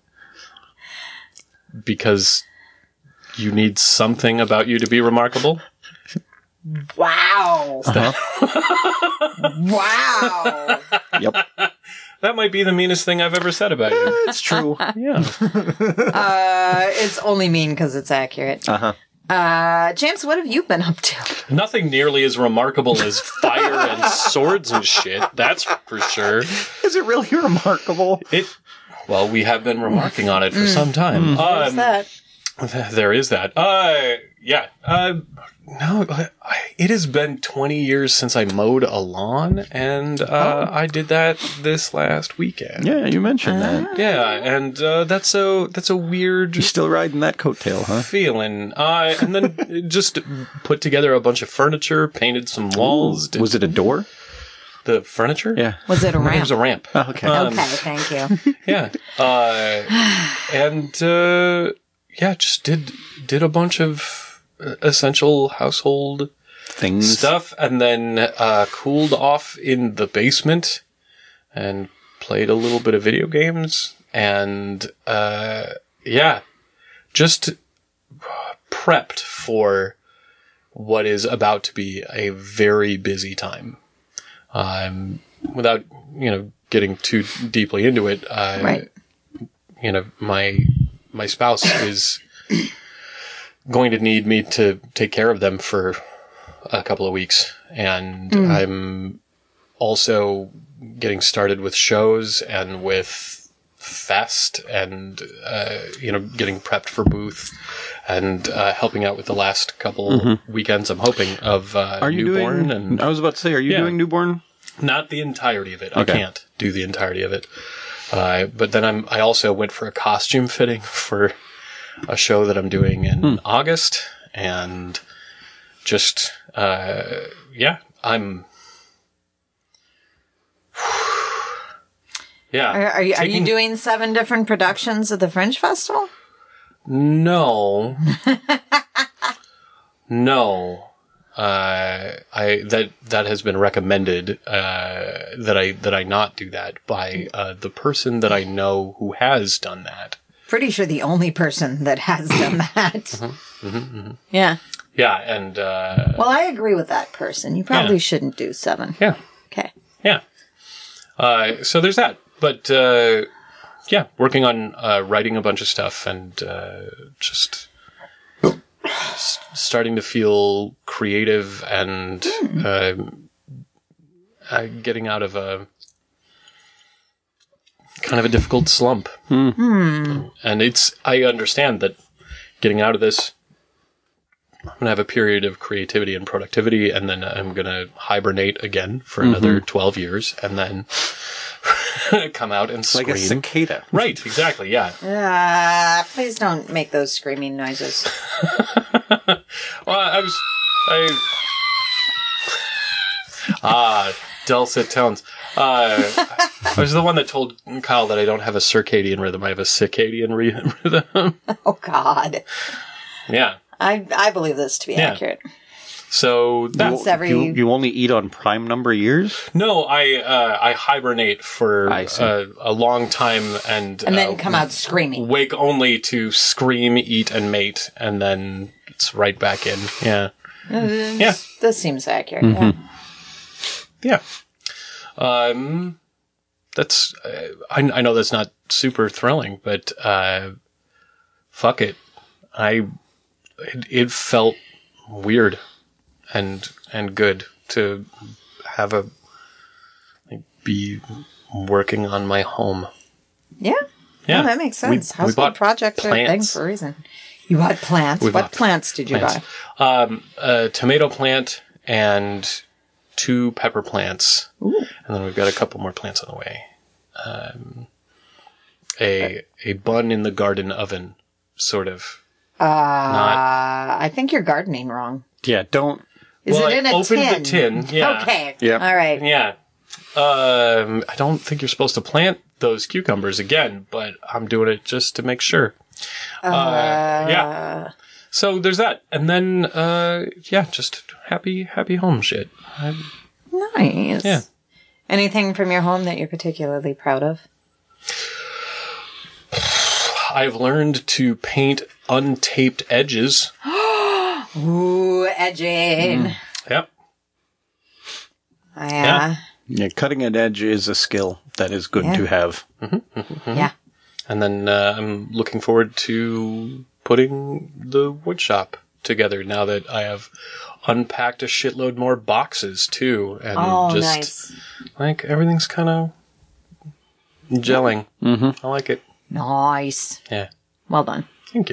Speaker 1: Because you need something about you to be remarkable.
Speaker 2: Wow.
Speaker 3: Uh-huh.
Speaker 2: Wow.
Speaker 3: Yep,
Speaker 1: That might be the meanest thing I've ever said about you.
Speaker 3: it's true.
Speaker 1: Yeah.
Speaker 2: Uh, it's only mean because it's accurate.
Speaker 3: Uh huh.
Speaker 2: Uh, James, what have you been up to?
Speaker 1: Nothing nearly as remarkable as fire and swords and shit. That's for sure.
Speaker 3: Is it really remarkable?
Speaker 1: It. Well, we have been remarking on it for some time.
Speaker 2: What's
Speaker 1: Um,
Speaker 2: that?
Speaker 1: there is that. Uh, yeah. Uh, no, I, it has been twenty years since I mowed a lawn, and uh, I did that this last weekend.
Speaker 3: Yeah, you mentioned that.
Speaker 1: Yeah, and uh, that's a that's a weird
Speaker 3: You're still riding that coattail, huh?
Speaker 1: feeling. Uh, and then just put together a bunch of furniture, painted some walls. Did
Speaker 3: Was it a door?
Speaker 1: the furniture?
Speaker 3: Yeah.
Speaker 2: Was it a
Speaker 1: It
Speaker 2: ramp?
Speaker 1: was a ramp.
Speaker 3: Okay.
Speaker 1: Um,
Speaker 2: Okay, thank you.
Speaker 1: Yeah. Uh, and uh, yeah, just did did a bunch of uh, essential household
Speaker 3: Things.
Speaker 1: stuff, and then uh, cooled off in the basement and played a little bit of video games, and uh, yeah, just prepped for what is about to be a very busy time. Um, without, you know, getting too deeply into it, uh,
Speaker 2: Right.
Speaker 1: you know, my, my spouse is going to need me to take care of them for a couple of weeks. And mm. I'm also getting started with shows and with Fest and, uh, you know, getting prepped for Booth and uh, helping out with the last couple mm-hmm. weekends, I'm hoping, of uh,
Speaker 3: are you
Speaker 1: Newborn.
Speaker 3: Doing,
Speaker 1: and
Speaker 3: I was about to say, are you
Speaker 1: yeah.
Speaker 3: doing Newborn?
Speaker 1: Not the entirety of it.
Speaker 3: Okay.
Speaker 1: I can't do the entirety of it. Uh, but then I'm, I also went for a costume fitting for a show that I'm doing in hmm. August. And just, uh, yeah, I'm... Yeah.
Speaker 2: Are, are, you,
Speaker 1: taking,
Speaker 2: are you doing seven different productions of the Fringe Festival?
Speaker 1: No. no. Uh, I that that has been recommended uh, that I that I not do that by uh, the person that I know who has done that.
Speaker 2: Pretty sure the only person that has done that. mm-hmm, mm-hmm, mm-hmm. Yeah.
Speaker 1: Yeah, and uh,
Speaker 2: well, I agree with that person. You probably yeah. shouldn't do seven.
Speaker 1: Yeah.
Speaker 2: Okay.
Speaker 1: Yeah. Uh, so there's that. But, uh, yeah, working on uh, writing a bunch of stuff and uh, just s- starting to feel creative and mm. uh, uh, getting out of a kind of a difficult slump.
Speaker 2: Mm.
Speaker 1: And it's, I understand that getting out of this, I'm going to have a period of creativity and productivity, and then I'm going to hibernate again for mm-hmm. another twelve years, and then come out and scream.
Speaker 3: Like a cicada.
Speaker 1: Right, exactly, yeah.
Speaker 2: Uh, please don't make those screaming noises.
Speaker 1: Well, I was... I... Ah, dulcet tones. Uh, I was the one that told Kyle that I don't have a circadian rhythm. I have a circadian re- rhythm.
Speaker 2: Oh, God.
Speaker 1: Yeah.
Speaker 2: I I believe this to be yeah. accurate.
Speaker 1: So
Speaker 2: that's
Speaker 3: you,
Speaker 2: every.
Speaker 3: You, you only eat on prime number years?
Speaker 1: No, I uh, I hibernate for uh, a long time and
Speaker 2: and then
Speaker 1: uh,
Speaker 2: come out screaming.
Speaker 1: Wake only to scream, eat, and mate, and then it's right back in. Yeah,
Speaker 2: uh,
Speaker 1: yeah.
Speaker 2: This seems accurate.
Speaker 3: Mm-hmm.
Speaker 1: Yeah. Yeah. Um, that's uh, I I know that's not super thrilling, but uh, fuck it, I. It, it felt weird and and good to have a like, be working on my home.
Speaker 2: Yeah,
Speaker 1: yeah,
Speaker 2: no, that makes sense. We, Household we projects plants. Are a thing for a reason. You bought plants. We what bought plants did you
Speaker 1: plants. buy? Um, a tomato plant and two pepper plants,
Speaker 2: Ooh.
Speaker 1: And then we've got a couple more plants on the way. Um, a a bun in the garden oven, sort of.
Speaker 2: Uh, Not, I think you're gardening wrong.
Speaker 3: Yeah, don't.
Speaker 2: Is
Speaker 1: well,
Speaker 2: it in
Speaker 1: I
Speaker 2: a
Speaker 1: opened
Speaker 2: tin?
Speaker 1: the tin. Yeah.
Speaker 2: Okay.
Speaker 3: Yeah.
Speaker 2: All right.
Speaker 1: Yeah. Um, I don't think you're supposed to plant those cucumbers again, but I'm doing it just to make sure.
Speaker 2: Uh,
Speaker 1: uh yeah. So there's that, and then uh, yeah, just happy, happy home shit. I,
Speaker 2: nice.
Speaker 1: Yeah.
Speaker 2: Anything from your home that you're particularly proud of?
Speaker 1: I've learned to paint untaped edges.
Speaker 2: Ooh, edging.
Speaker 1: Mm. Yep.
Speaker 2: Uh, yeah.
Speaker 3: Yeah, cutting an edge is a skill that is good
Speaker 2: yeah.
Speaker 3: to have.
Speaker 1: Mm-hmm, mm-hmm, mm-hmm.
Speaker 2: Yeah.
Speaker 1: And then uh, I'm looking forward to putting the wood shop together now that I have unpacked a shitload more boxes too. And
Speaker 2: oh,
Speaker 1: just
Speaker 2: nice.
Speaker 1: Like everything's kind of gelling.
Speaker 3: Mm-hmm.
Speaker 1: I like it.
Speaker 2: Nice.
Speaker 1: Yeah.
Speaker 2: Well done.
Speaker 1: Thank you.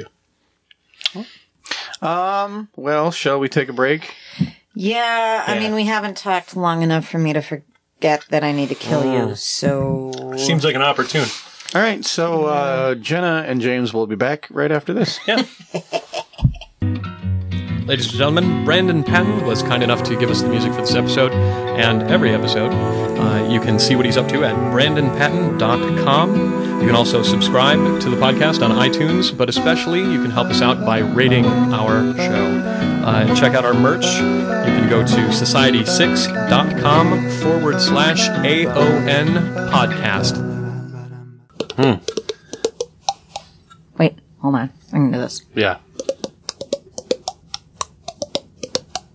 Speaker 3: Um, well, shall we take a break?
Speaker 2: Yeah, I
Speaker 1: Yeah.
Speaker 2: mean, we haven't talked long enough for me to forget that I need to kill you, so...
Speaker 1: Seems like an opportune.
Speaker 3: All right, so uh, Jenna and James will be back right after this.
Speaker 1: Yeah. Ladies and gentlemen, Brandon Patton was kind enough to give us the music for this episode and every episode. Uh, you can see what he's up to at brandon patton dot com. You can also subscribe to the podcast on iTunes, but especially you can help us out by rating our show. Uh, check out our merch. You can go to society six dot com forward slash A O N podcast. Hmm.
Speaker 2: Wait, hold on. I can do this.
Speaker 1: Yeah.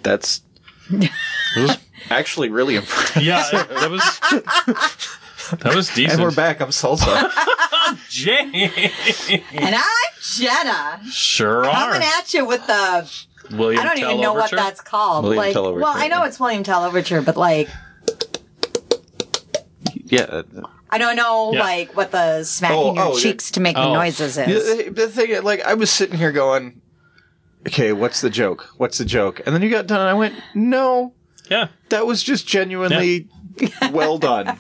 Speaker 3: That's
Speaker 1: It was-
Speaker 3: actually really impressive.
Speaker 1: yeah, that was that was decent.
Speaker 3: And we're back. I'm Salsa.
Speaker 1: Jane.
Speaker 2: And I'm Jenna.
Speaker 1: Sure
Speaker 2: Coming
Speaker 1: are.
Speaker 2: at you with the...
Speaker 1: William
Speaker 2: I don't
Speaker 1: Tell
Speaker 2: even know
Speaker 1: Overture?
Speaker 2: what that's called.
Speaker 3: William
Speaker 2: like,
Speaker 3: Tell Overture,
Speaker 2: well, I know
Speaker 3: yeah.
Speaker 2: it's William Tell Overture, but like,
Speaker 3: yeah. uh,
Speaker 2: I don't know
Speaker 1: Yeah.
Speaker 2: like what the smacking
Speaker 3: Oh,
Speaker 2: your
Speaker 3: oh,
Speaker 2: cheeks to make
Speaker 1: oh.
Speaker 2: noises is.
Speaker 3: The, the thing, like, I was sitting here going, okay, what's the joke? What's the joke? And then you got done, and I went, no,
Speaker 1: Yeah.
Speaker 3: that was just genuinely well done.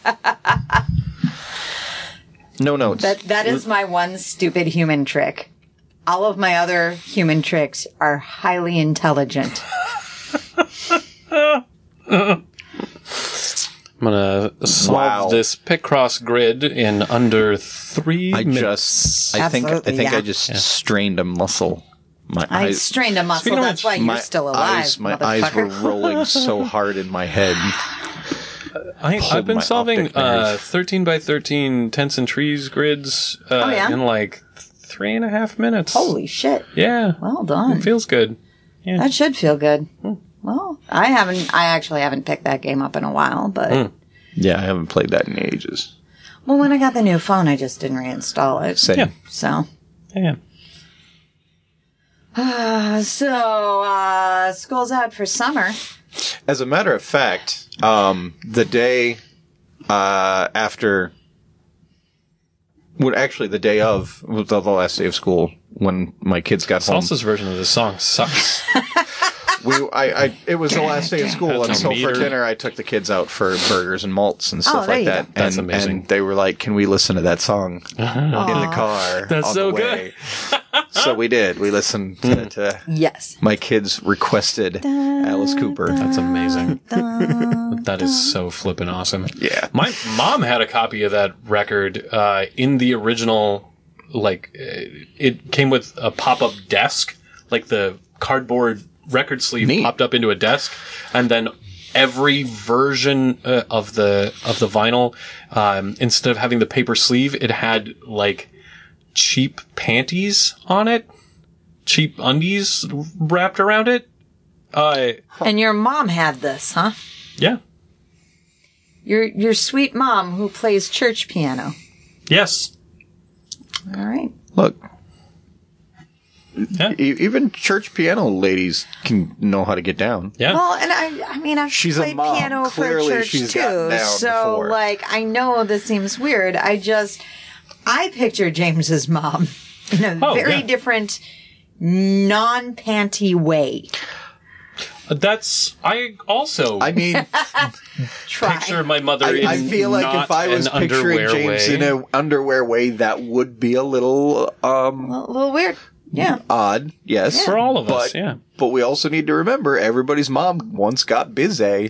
Speaker 3: No notes.
Speaker 2: That that is my one stupid human trick. All of my other human tricks are highly intelligent.
Speaker 1: I'm gonna solve
Speaker 3: Wow.
Speaker 1: this Picross grid in under three
Speaker 3: I
Speaker 1: minutes.
Speaker 3: just, I think, I
Speaker 2: Absolutely,
Speaker 3: think
Speaker 2: yeah.
Speaker 3: I just strained a muscle. My
Speaker 2: I
Speaker 3: eyes,
Speaker 2: strained a muscle.
Speaker 1: Speaking of
Speaker 2: That's
Speaker 1: which,
Speaker 2: why you're
Speaker 3: my
Speaker 2: still alive,
Speaker 3: eyes, my eyes were
Speaker 2: motherfucker.
Speaker 3: rolling so hard in my head.
Speaker 1: I,
Speaker 3: pulled
Speaker 1: I've been
Speaker 3: my
Speaker 1: solving
Speaker 3: optic nerve.
Speaker 1: uh, thirteen by thirteen tents and trees grids uh,
Speaker 2: Oh, yeah?
Speaker 1: in like three and a half minutes.
Speaker 2: Holy shit!
Speaker 1: Yeah.
Speaker 2: Well done.
Speaker 1: It feels good.
Speaker 2: That should feel good. Well, I haven't. I actually haven't picked that game up in a while, but
Speaker 3: Yeah, I haven't played that in ages.
Speaker 2: well, when I got the new phone, I just didn't reinstall it.
Speaker 3: Same.
Speaker 1: Yeah.
Speaker 2: So,
Speaker 1: Yeah.
Speaker 2: uh, so uh, school's out for summer.
Speaker 3: As a matter of fact, um, the day uh, after, well, actually, the day of was the last day of school when my kids got home.
Speaker 1: Salsa's version of this song sucks.
Speaker 3: We, I, I, it was the last day of school,
Speaker 1: That's
Speaker 3: and
Speaker 1: a
Speaker 3: so for
Speaker 1: meter.
Speaker 3: dinner, I took the kids out for burgers and malts and stuff
Speaker 2: Oh, there
Speaker 3: like
Speaker 2: you
Speaker 3: that.
Speaker 2: go.
Speaker 1: That's
Speaker 3: and,
Speaker 1: amazing.
Speaker 3: And they were like, "Can we listen to that song in the car?"
Speaker 1: That's
Speaker 3: on
Speaker 1: so
Speaker 3: the
Speaker 1: good.
Speaker 3: way? So we did. We listened to, to
Speaker 2: Yes.
Speaker 3: my kids requested Alice Cooper.
Speaker 1: That's amazing. That is so flippin' awesome.
Speaker 3: Yeah.
Speaker 1: My mom had a copy of that record uh, in the original, like, uh, it came with a pop-up desk, like the cardboard record sleeve
Speaker 3: Neat.
Speaker 1: popped up into a desk, and then every version uh, of the of the vinyl, um, instead of having the paper sleeve, it had, like, cheap panties on it, cheap undies wrapped around it. Uh,
Speaker 2: And your mom had this, huh?
Speaker 1: yeah.
Speaker 2: Your your sweet mom who plays church piano.
Speaker 1: Yes.
Speaker 2: All right.
Speaker 3: Look,
Speaker 1: Yeah.
Speaker 3: e- even church piano ladies can know how to get down.
Speaker 1: Yeah.
Speaker 2: Well, and I, I mean, I've
Speaker 3: She's a
Speaker 2: played
Speaker 3: mom.
Speaker 2: piano
Speaker 3: Clearly
Speaker 2: for church
Speaker 3: she's
Speaker 2: too,
Speaker 3: gotten down
Speaker 2: so
Speaker 3: before.
Speaker 2: like, I know this seems weird. I just, I picture James's mom in a
Speaker 1: Oh,
Speaker 2: very
Speaker 1: yeah.
Speaker 2: different, non-panty way.
Speaker 1: That's, I also
Speaker 3: I mean,
Speaker 2: Try.
Speaker 1: picture my mother
Speaker 3: I,
Speaker 1: in
Speaker 3: I feel like
Speaker 1: not
Speaker 3: if I was
Speaker 1: an
Speaker 3: picturing
Speaker 1: underwear
Speaker 3: James
Speaker 1: way.
Speaker 3: in an underwear way, that would be a little um,
Speaker 2: a little weird. Yeah.
Speaker 3: odd. Yes,
Speaker 1: For all of us,
Speaker 3: but,
Speaker 1: yeah.
Speaker 3: But we also need to remember everybody's mom once got busy.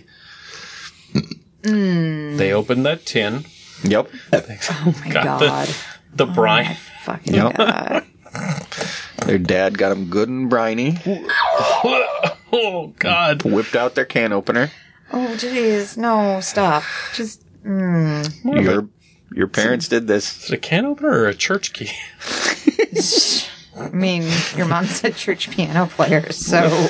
Speaker 1: They opened that tin,
Speaker 3: Yep.
Speaker 2: Oh my
Speaker 1: got
Speaker 2: God.
Speaker 1: the, the brine.
Speaker 2: Fucking
Speaker 3: Yep.
Speaker 2: God.
Speaker 3: Their dad got them good and briny.
Speaker 1: Oh, God.
Speaker 3: Whipped out their can opener.
Speaker 2: Oh, jeez. No, stop. Just, mm.
Speaker 3: Your your parents did this.
Speaker 1: Is it a can opener or a church key?
Speaker 2: I mean, your mom's a church piano player, so.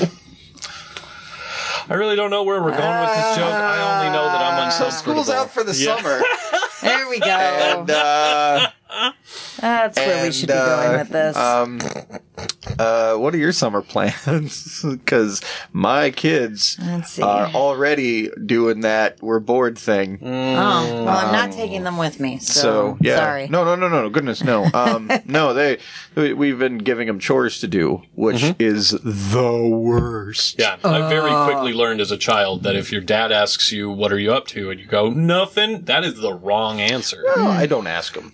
Speaker 1: I really don't know where we're going with this joke. I only know that I'm uncomfortable.
Speaker 3: School's out for the
Speaker 1: Yeah.
Speaker 3: summer.
Speaker 2: There we go.
Speaker 3: And, uh,
Speaker 2: That's where we
Speaker 3: and,
Speaker 2: should be
Speaker 3: uh,
Speaker 2: going with this.
Speaker 3: Um, uh, what are your summer plans? Because my kids
Speaker 2: Let's see.
Speaker 3: are already doing that "we're bored" thing.
Speaker 2: oh, well, I'm not taking them with me, so,
Speaker 3: So yeah,
Speaker 2: sorry.
Speaker 3: no, no, no, no, no, goodness, no. Um, no, they we- we've been giving them chores to do, which is the worst.
Speaker 1: Yeah, I very
Speaker 2: Uh.
Speaker 1: quickly learned as a child that if your dad asks you, what are you up to? And you go, nothing, that is the wrong answer.
Speaker 3: No, I don't ask them.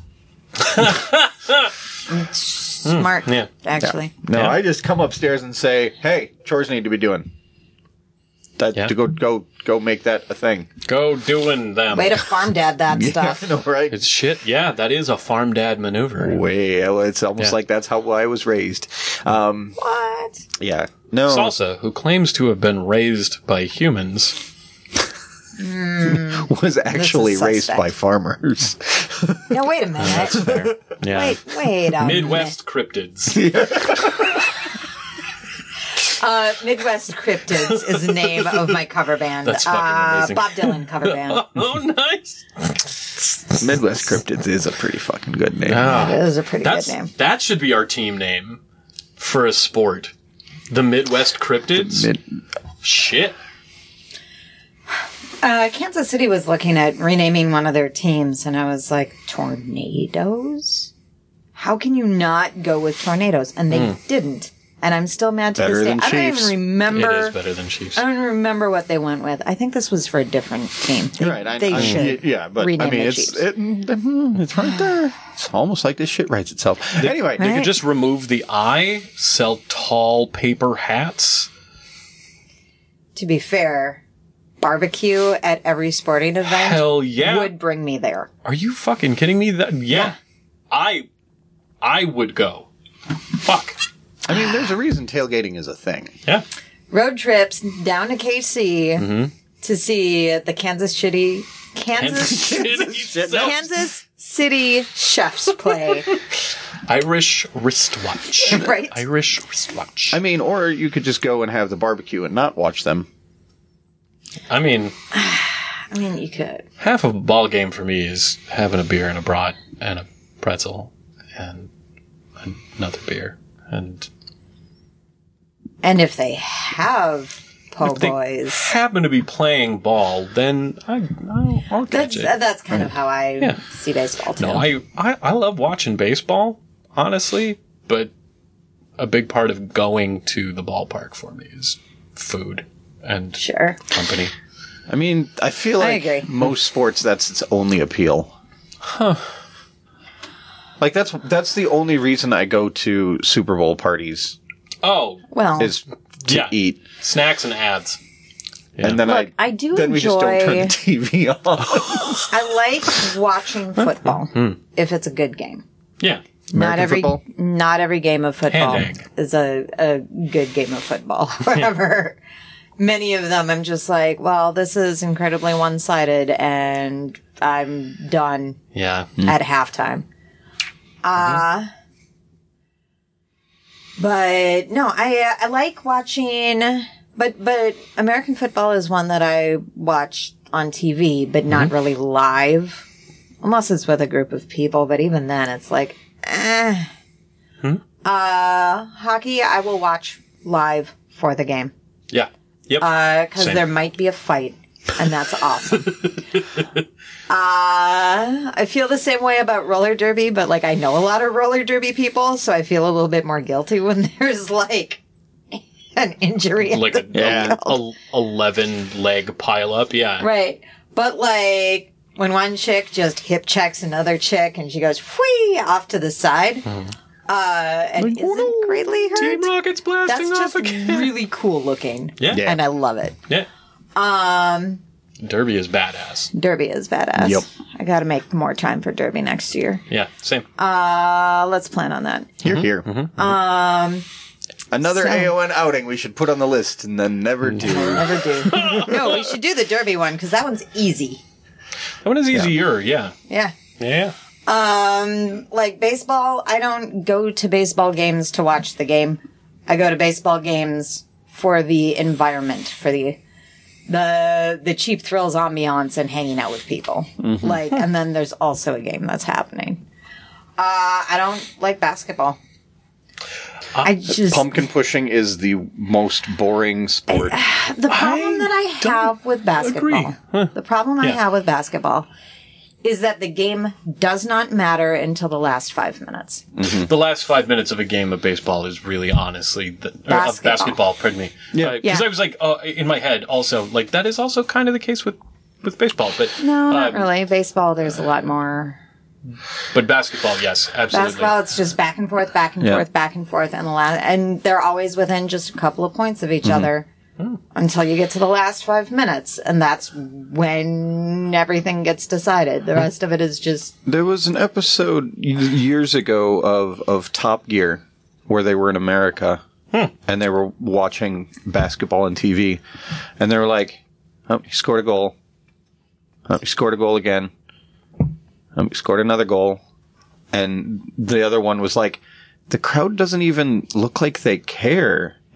Speaker 2: Smart,
Speaker 1: yeah.
Speaker 2: actually.
Speaker 3: No,
Speaker 1: Yeah.
Speaker 3: I just come upstairs and say, "Hey, chores need to be doing." That
Speaker 1: Yeah.
Speaker 3: to go go go make that a thing.
Speaker 1: Go doing them.
Speaker 2: Way to farm dad that stuff.
Speaker 3: Yeah, I know, right?
Speaker 1: It's shit. Yeah, that is a farm dad maneuver.
Speaker 3: Well, it's almost
Speaker 1: Yeah.
Speaker 3: like that's how I was raised. Um,
Speaker 2: What?
Speaker 3: yeah, no,
Speaker 1: Salsa, who claims to have been raised by humans.
Speaker 3: was actually raised
Speaker 2: suspect.
Speaker 3: by farmers.
Speaker 2: No, wait a minute.
Speaker 1: Fair. Yeah.
Speaker 2: Wait, wait a
Speaker 1: Midwest cryptids.
Speaker 2: Uh, Midwest Cryptids is the name of my cover band.
Speaker 1: That's fucking
Speaker 2: uh,
Speaker 1: amazing.
Speaker 2: Bob Dylan cover band.
Speaker 1: Oh, nice.
Speaker 3: Midwest Cryptids is a pretty fucking good name.
Speaker 1: Ah,
Speaker 2: It is a pretty
Speaker 1: that's,
Speaker 2: good name.
Speaker 1: that should be our team name for a sport. The Midwest Cryptids?
Speaker 3: Mid-
Speaker 1: Shit.
Speaker 2: Uh, Kansas City was looking at renaming one of their teams, and I was like, Tornadoes? How can you not go with Tornadoes? And they didn't. And I'm still mad to
Speaker 3: Better
Speaker 2: this day.
Speaker 3: than
Speaker 2: I don't
Speaker 3: Chiefs.
Speaker 2: even remember.
Speaker 1: It is better than Chiefs.
Speaker 2: I don't even remember what they went with. I think this was for a different team. They,
Speaker 3: You're right. I,
Speaker 2: they
Speaker 3: I,
Speaker 2: should.
Speaker 3: Yeah, but
Speaker 2: rename
Speaker 3: I mean,
Speaker 2: the
Speaker 3: it's
Speaker 2: Chiefs.
Speaker 3: it, mm, it's right there. It's almost like this shit writes itself. Anyway,
Speaker 1: They
Speaker 2: Right.
Speaker 1: could just remove the I, sell tall paper hats.
Speaker 2: To be fair, barbecue at every sporting event
Speaker 1: Hell yeah.
Speaker 2: would bring me there.
Speaker 1: Are you fucking kidding me? That yeah. I I would go. Fuck.
Speaker 3: I mean, there's a reason tailgating is a thing.
Speaker 1: Yeah.
Speaker 2: Road trips down to K C
Speaker 1: Mm-hmm.
Speaker 2: to see the Kansas City, Kansas,
Speaker 1: Kansas
Speaker 2: Kansas City Chefs play.
Speaker 1: Irish wristwatch.
Speaker 2: Right.
Speaker 1: Irish wristwatch.
Speaker 3: I mean, or you could just go and have the barbecue and not watch them.
Speaker 1: I mean,
Speaker 2: I mean, you could.
Speaker 1: half of a ball game for me is having a beer and a brat and a pretzel and another beer. And
Speaker 2: And if they have po'
Speaker 1: if they
Speaker 2: boys,
Speaker 1: happen to be playing ball, then I, I'll, I'll catch
Speaker 2: that's
Speaker 1: it.
Speaker 2: that's kind of how I
Speaker 1: Yeah.
Speaker 2: see baseball too.
Speaker 1: No, I, I, I love watching baseball, honestly, but a big part of going to the ballpark for me is food and
Speaker 2: Sure.
Speaker 1: company.
Speaker 3: I mean, I feel
Speaker 2: I
Speaker 3: like
Speaker 2: agree.
Speaker 3: most sports that's its only appeal. Huh. Like that's that's the only reason I go to Super Bowl parties
Speaker 1: Oh,
Speaker 2: Well,
Speaker 3: is to
Speaker 1: yeah.
Speaker 3: eat.
Speaker 1: Snacks and ads. Yeah.
Speaker 3: And then
Speaker 2: Look,
Speaker 3: I
Speaker 2: I do
Speaker 3: then we just don't turn
Speaker 2: enjoy-
Speaker 3: the T V on.
Speaker 2: I like watching football
Speaker 1: Hmm.
Speaker 2: if it's a good game.
Speaker 1: Yeah.
Speaker 2: Not
Speaker 3: American
Speaker 2: every
Speaker 3: football?
Speaker 2: not every game of football
Speaker 1: Hand egg.
Speaker 2: is a, a good game of football. However, many of them I'm just like, well, this is incredibly one sided and I'm done
Speaker 1: Yeah.
Speaker 2: at halftime. Uh but no, I I like watching but but American football is one that I watch on T V, but not really live. Unless it's with a group of people, but even then it's like eh. Uh hockey I will watch live for the game.
Speaker 1: Yeah. Yep.
Speaker 2: Uh, cause
Speaker 1: Same.
Speaker 2: there might be a fight, and that's awesome. uh, I feel the same way about roller derby, but like I know a lot of roller derby people, so I feel a little bit more guilty when there's like an injury. at
Speaker 1: like
Speaker 2: the
Speaker 1: a,
Speaker 3: Yeah.
Speaker 1: a, eleven leg pile up. Yeah.
Speaker 2: Right. But like when one chick just hip checks another chick and she goes whee off to the side, uh, and
Speaker 3: Like, oh
Speaker 2: isn't
Speaker 3: no,
Speaker 2: greatly
Speaker 1: Team
Speaker 2: hurt.
Speaker 1: Rockets blasting
Speaker 2: That's
Speaker 1: off
Speaker 2: just
Speaker 1: again.
Speaker 2: really cool looking.
Speaker 1: Yeah.
Speaker 3: Yeah.
Speaker 2: And I love it.
Speaker 1: Yeah.
Speaker 2: Um,
Speaker 1: Derby is badass.
Speaker 2: Derby is badass.
Speaker 3: Yep.
Speaker 2: I gotta make more time for Derby next year.
Speaker 1: Yeah. Same.
Speaker 2: Uh, let's plan on that.
Speaker 3: Here, here.
Speaker 2: Um,
Speaker 3: Another
Speaker 2: So-
Speaker 3: A O N outing we should put on the list and then never do.
Speaker 2: never do. No, we should do the Derby one because that one's easy.
Speaker 1: That one is easier. Yeah.
Speaker 2: Yeah.
Speaker 1: Yeah.
Speaker 2: Um, like baseball, I don't go to baseball games to watch the game. I go to baseball games for the environment, for the the the cheap thrills, ambiance, and hanging out with people. Like, and then there's also a game that's happening. Uh, I don't like basketball. I just
Speaker 3: Pumpkin pushing is the most boring sport.
Speaker 2: the problem that I have with basketball. The problem I
Speaker 1: Yeah.
Speaker 2: have with basketball is that the game does not matter until the last five minutes.
Speaker 1: The last five minutes of a game of baseball is really honestly the, or of
Speaker 2: Basketball.
Speaker 1: basketball. Pardon me.
Speaker 3: Yeah.
Speaker 1: Because
Speaker 2: Yeah.
Speaker 1: I was like, uh, in my head, also like that is also kind of the case with with baseball, but
Speaker 2: No, not
Speaker 1: um,
Speaker 2: really. Baseball, there's a lot more.
Speaker 1: But basketball, yes, absolutely.
Speaker 2: Basketball, it's just back and forth, back and
Speaker 3: Yeah.
Speaker 2: forth, back and forth, and the last, and they're always within just a couple of points of each
Speaker 3: Mm-hmm.
Speaker 2: other until you get to the last five minutes, and that's when everything gets decided. The rest of it is just
Speaker 3: There was an episode y- years ago of, of Top Gear where they were in America and they were watching basketball on T V and they were like, oh, he scored a goal. Oh, he scored a goal again. Oh, he scored another goal. And the other one was like, the crowd doesn't even look like they care.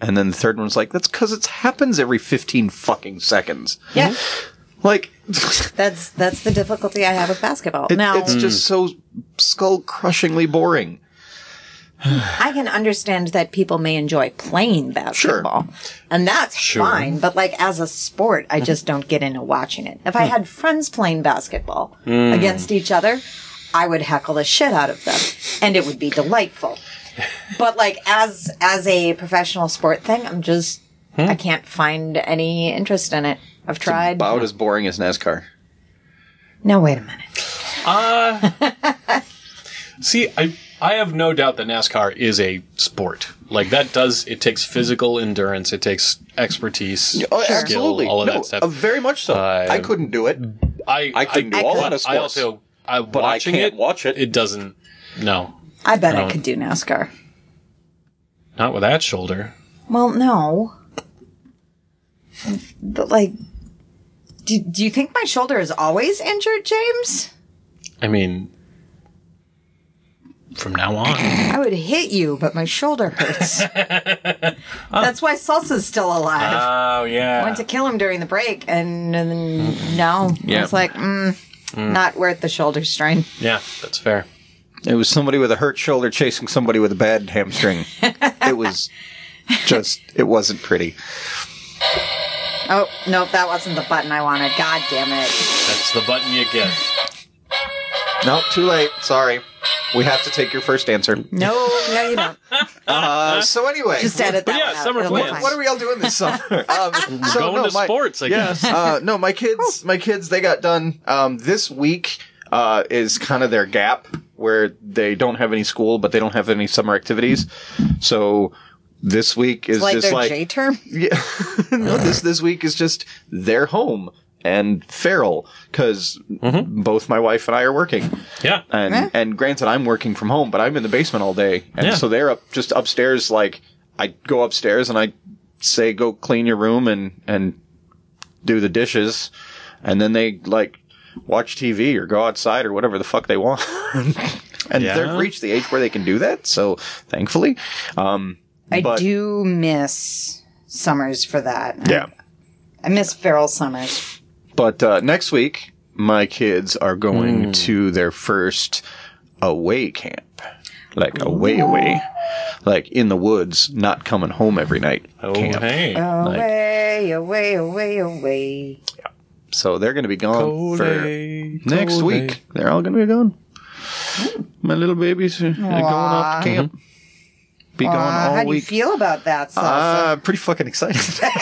Speaker 3: And then the third one was like, that's because it happens every fifteen fucking seconds.
Speaker 2: Yeah.
Speaker 3: Like,
Speaker 2: That's that's the difficulty I have with basketball.
Speaker 3: it,
Speaker 2: now,
Speaker 3: it's just so skull-crushingly boring.
Speaker 2: I can understand that people may enjoy playing basketball, and that's
Speaker 1: Sure.
Speaker 2: fine. But like as a sport, I just don't get into watching it. If I had friends playing basketball against each other, I would heckle the shit out of them, and it would be delightful. But like as as a professional sport thing, I'm just I can't find any interest in it. I've tried.
Speaker 3: About as boring as NASCAR.
Speaker 2: No, wait a minute.
Speaker 1: Uh, see, I I have no doubt that NASCAR is a sport. Like, that does, it takes physical endurance, it takes expertise,
Speaker 3: Oh,
Speaker 1: skill,
Speaker 3: absolutely.
Speaker 1: all of
Speaker 3: no,
Speaker 1: that stuff.
Speaker 3: uh, very much so.
Speaker 1: Uh,
Speaker 3: I couldn't do it.
Speaker 1: I,
Speaker 3: I couldn't do
Speaker 2: I
Speaker 3: all
Speaker 2: could.
Speaker 3: out of
Speaker 1: I
Speaker 3: sports.
Speaker 1: also, I,
Speaker 3: But I
Speaker 1: watching
Speaker 3: can't
Speaker 1: it,
Speaker 3: watch it.
Speaker 1: it doesn't, no.
Speaker 2: I bet I
Speaker 1: Um,
Speaker 2: could do NASCAR.
Speaker 1: Not with that shoulder.
Speaker 2: Well, no. But like, do, do you think my shoulder is always injured, James?
Speaker 1: I mean, from now on.
Speaker 2: I would hit you, but my shoulder hurts. That's why Salsa's still alive.
Speaker 1: Oh, yeah.
Speaker 2: I went to kill him during the break, and, and then no.
Speaker 3: Yeah.
Speaker 2: I was like, mm, not worth the shoulder strain.
Speaker 1: Yeah, that's fair.
Speaker 3: It was somebody with a hurt shoulder chasing somebody with a bad hamstring. It was just, it wasn't pretty.
Speaker 2: Oh, nope, that wasn't the button I wanted. God damn it.
Speaker 1: That's the button you get.
Speaker 3: No, too late. Sorry. We have to take your first answer.
Speaker 2: No, no, you don't.
Speaker 3: Uh, so anyway.
Speaker 2: Just edit that
Speaker 1: yeah,
Speaker 2: one out.
Speaker 1: summer
Speaker 2: It'll be
Speaker 1: plans.
Speaker 2: fine.
Speaker 3: What are we all doing this summer? Um, so,
Speaker 1: Going
Speaker 3: no,
Speaker 1: to
Speaker 3: my-
Speaker 1: sports, I
Speaker 3: yeah,
Speaker 1: guess.
Speaker 3: uh, no, my kids, my kids, they got done. Um, this week uh, is kind of their gap where they don't have any school, but they don't have any summer activities. So this week is
Speaker 2: Like
Speaker 3: just
Speaker 2: their
Speaker 3: like
Speaker 2: J term?
Speaker 3: yeah. No, this this week is just they're home and feral because both my wife and I are working.
Speaker 1: Yeah.
Speaker 3: And
Speaker 2: Eh.
Speaker 3: and granted, I'm working from home, but I'm in the basement all day, and
Speaker 1: Yeah.
Speaker 3: so they're up just upstairs. Like I go upstairs and I say, "Go clean your room and and do the dishes," and then they like watch T V or go outside or whatever the fuck they want. And
Speaker 1: Yeah.
Speaker 3: they've reached the age where they can do that. So thankfully, um,
Speaker 2: I
Speaker 3: but-
Speaker 2: do miss summers for that.
Speaker 3: Yeah.
Speaker 2: I miss feral summers.
Speaker 3: But uh, next week, my kids are going to their first away camp. Like away, away. Like in the woods, not coming home every night.
Speaker 1: Oh,
Speaker 3: camp.
Speaker 1: hey.
Speaker 2: Away, away, away, away.
Speaker 3: So they're going to be gone
Speaker 1: Coley,
Speaker 3: for next
Speaker 1: Coley.
Speaker 3: week. They're all going to be gone. My little babies are going off to camp. Be gone
Speaker 2: Uh,
Speaker 3: all
Speaker 2: how do you
Speaker 3: week.
Speaker 2: feel about that, Salsa?
Speaker 3: Uh, pretty fucking excited.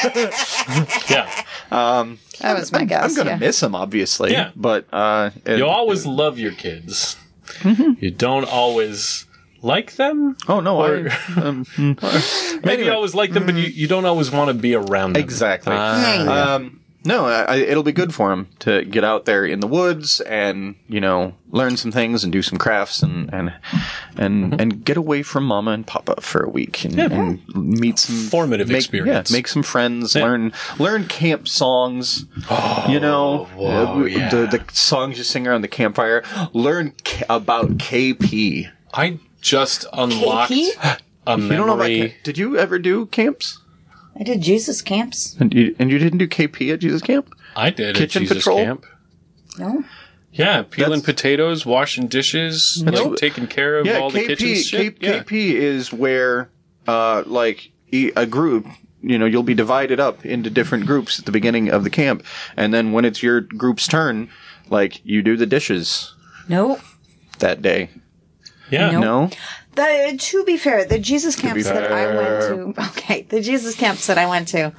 Speaker 1: Yeah.
Speaker 2: that was my guess.
Speaker 3: I'm going to
Speaker 2: yeah.
Speaker 3: miss them, obviously.
Speaker 1: Yeah.
Speaker 3: But uh, it-
Speaker 1: You always love your kids. You don't always like them.
Speaker 3: Oh no!
Speaker 1: Or-
Speaker 3: I, um,
Speaker 1: Maybe
Speaker 3: Anyway.
Speaker 1: you always like them, but you, you don't always want to be around them.
Speaker 3: exactly.
Speaker 2: Yeah.
Speaker 3: Um, no, I, I- it'll be good for them to get out there in the woods and you know learn some things and do some crafts and and and, and get away from Mama and Papa for a week and, and meet some
Speaker 1: Formative
Speaker 3: make,
Speaker 1: experience.
Speaker 3: Yeah, make some friends.
Speaker 1: Yeah.
Speaker 3: Learn learn camp songs. you know
Speaker 1: whoa,
Speaker 3: uh,
Speaker 1: yeah.
Speaker 3: the the songs you sing around the campfire. Learn K- about K P.
Speaker 1: I just unlocked
Speaker 2: K P?
Speaker 1: a
Speaker 3: You don't know about?
Speaker 1: memory.
Speaker 3: K- Did you ever do camps?
Speaker 2: I did Jesus camps.
Speaker 3: And you, and you didn't do K P at Jesus Camp?
Speaker 1: I did
Speaker 3: Kitchen
Speaker 1: at Jesus
Speaker 3: patrol?
Speaker 1: Camp.
Speaker 2: No?
Speaker 1: Yeah, peeling
Speaker 3: That's-
Speaker 1: potatoes, washing dishes,
Speaker 3: That's
Speaker 1: like,
Speaker 3: what-
Speaker 1: taking care of
Speaker 3: Yeah,
Speaker 1: all the
Speaker 3: K P,
Speaker 1: kitchen
Speaker 3: K,
Speaker 1: shit. Yeah.
Speaker 3: K P is where, uh, like, e- a group, you know, you'll be divided up into different groups at the beginning of the camp. And then when it's your group's turn, like, you do the dishes
Speaker 2: No.
Speaker 3: that day.
Speaker 1: Yeah.
Speaker 2: Nope.
Speaker 3: No?
Speaker 2: The, to be fair, the Jesus camps that I
Speaker 3: fair.
Speaker 2: went to, okay, the Jesus camps that I went to,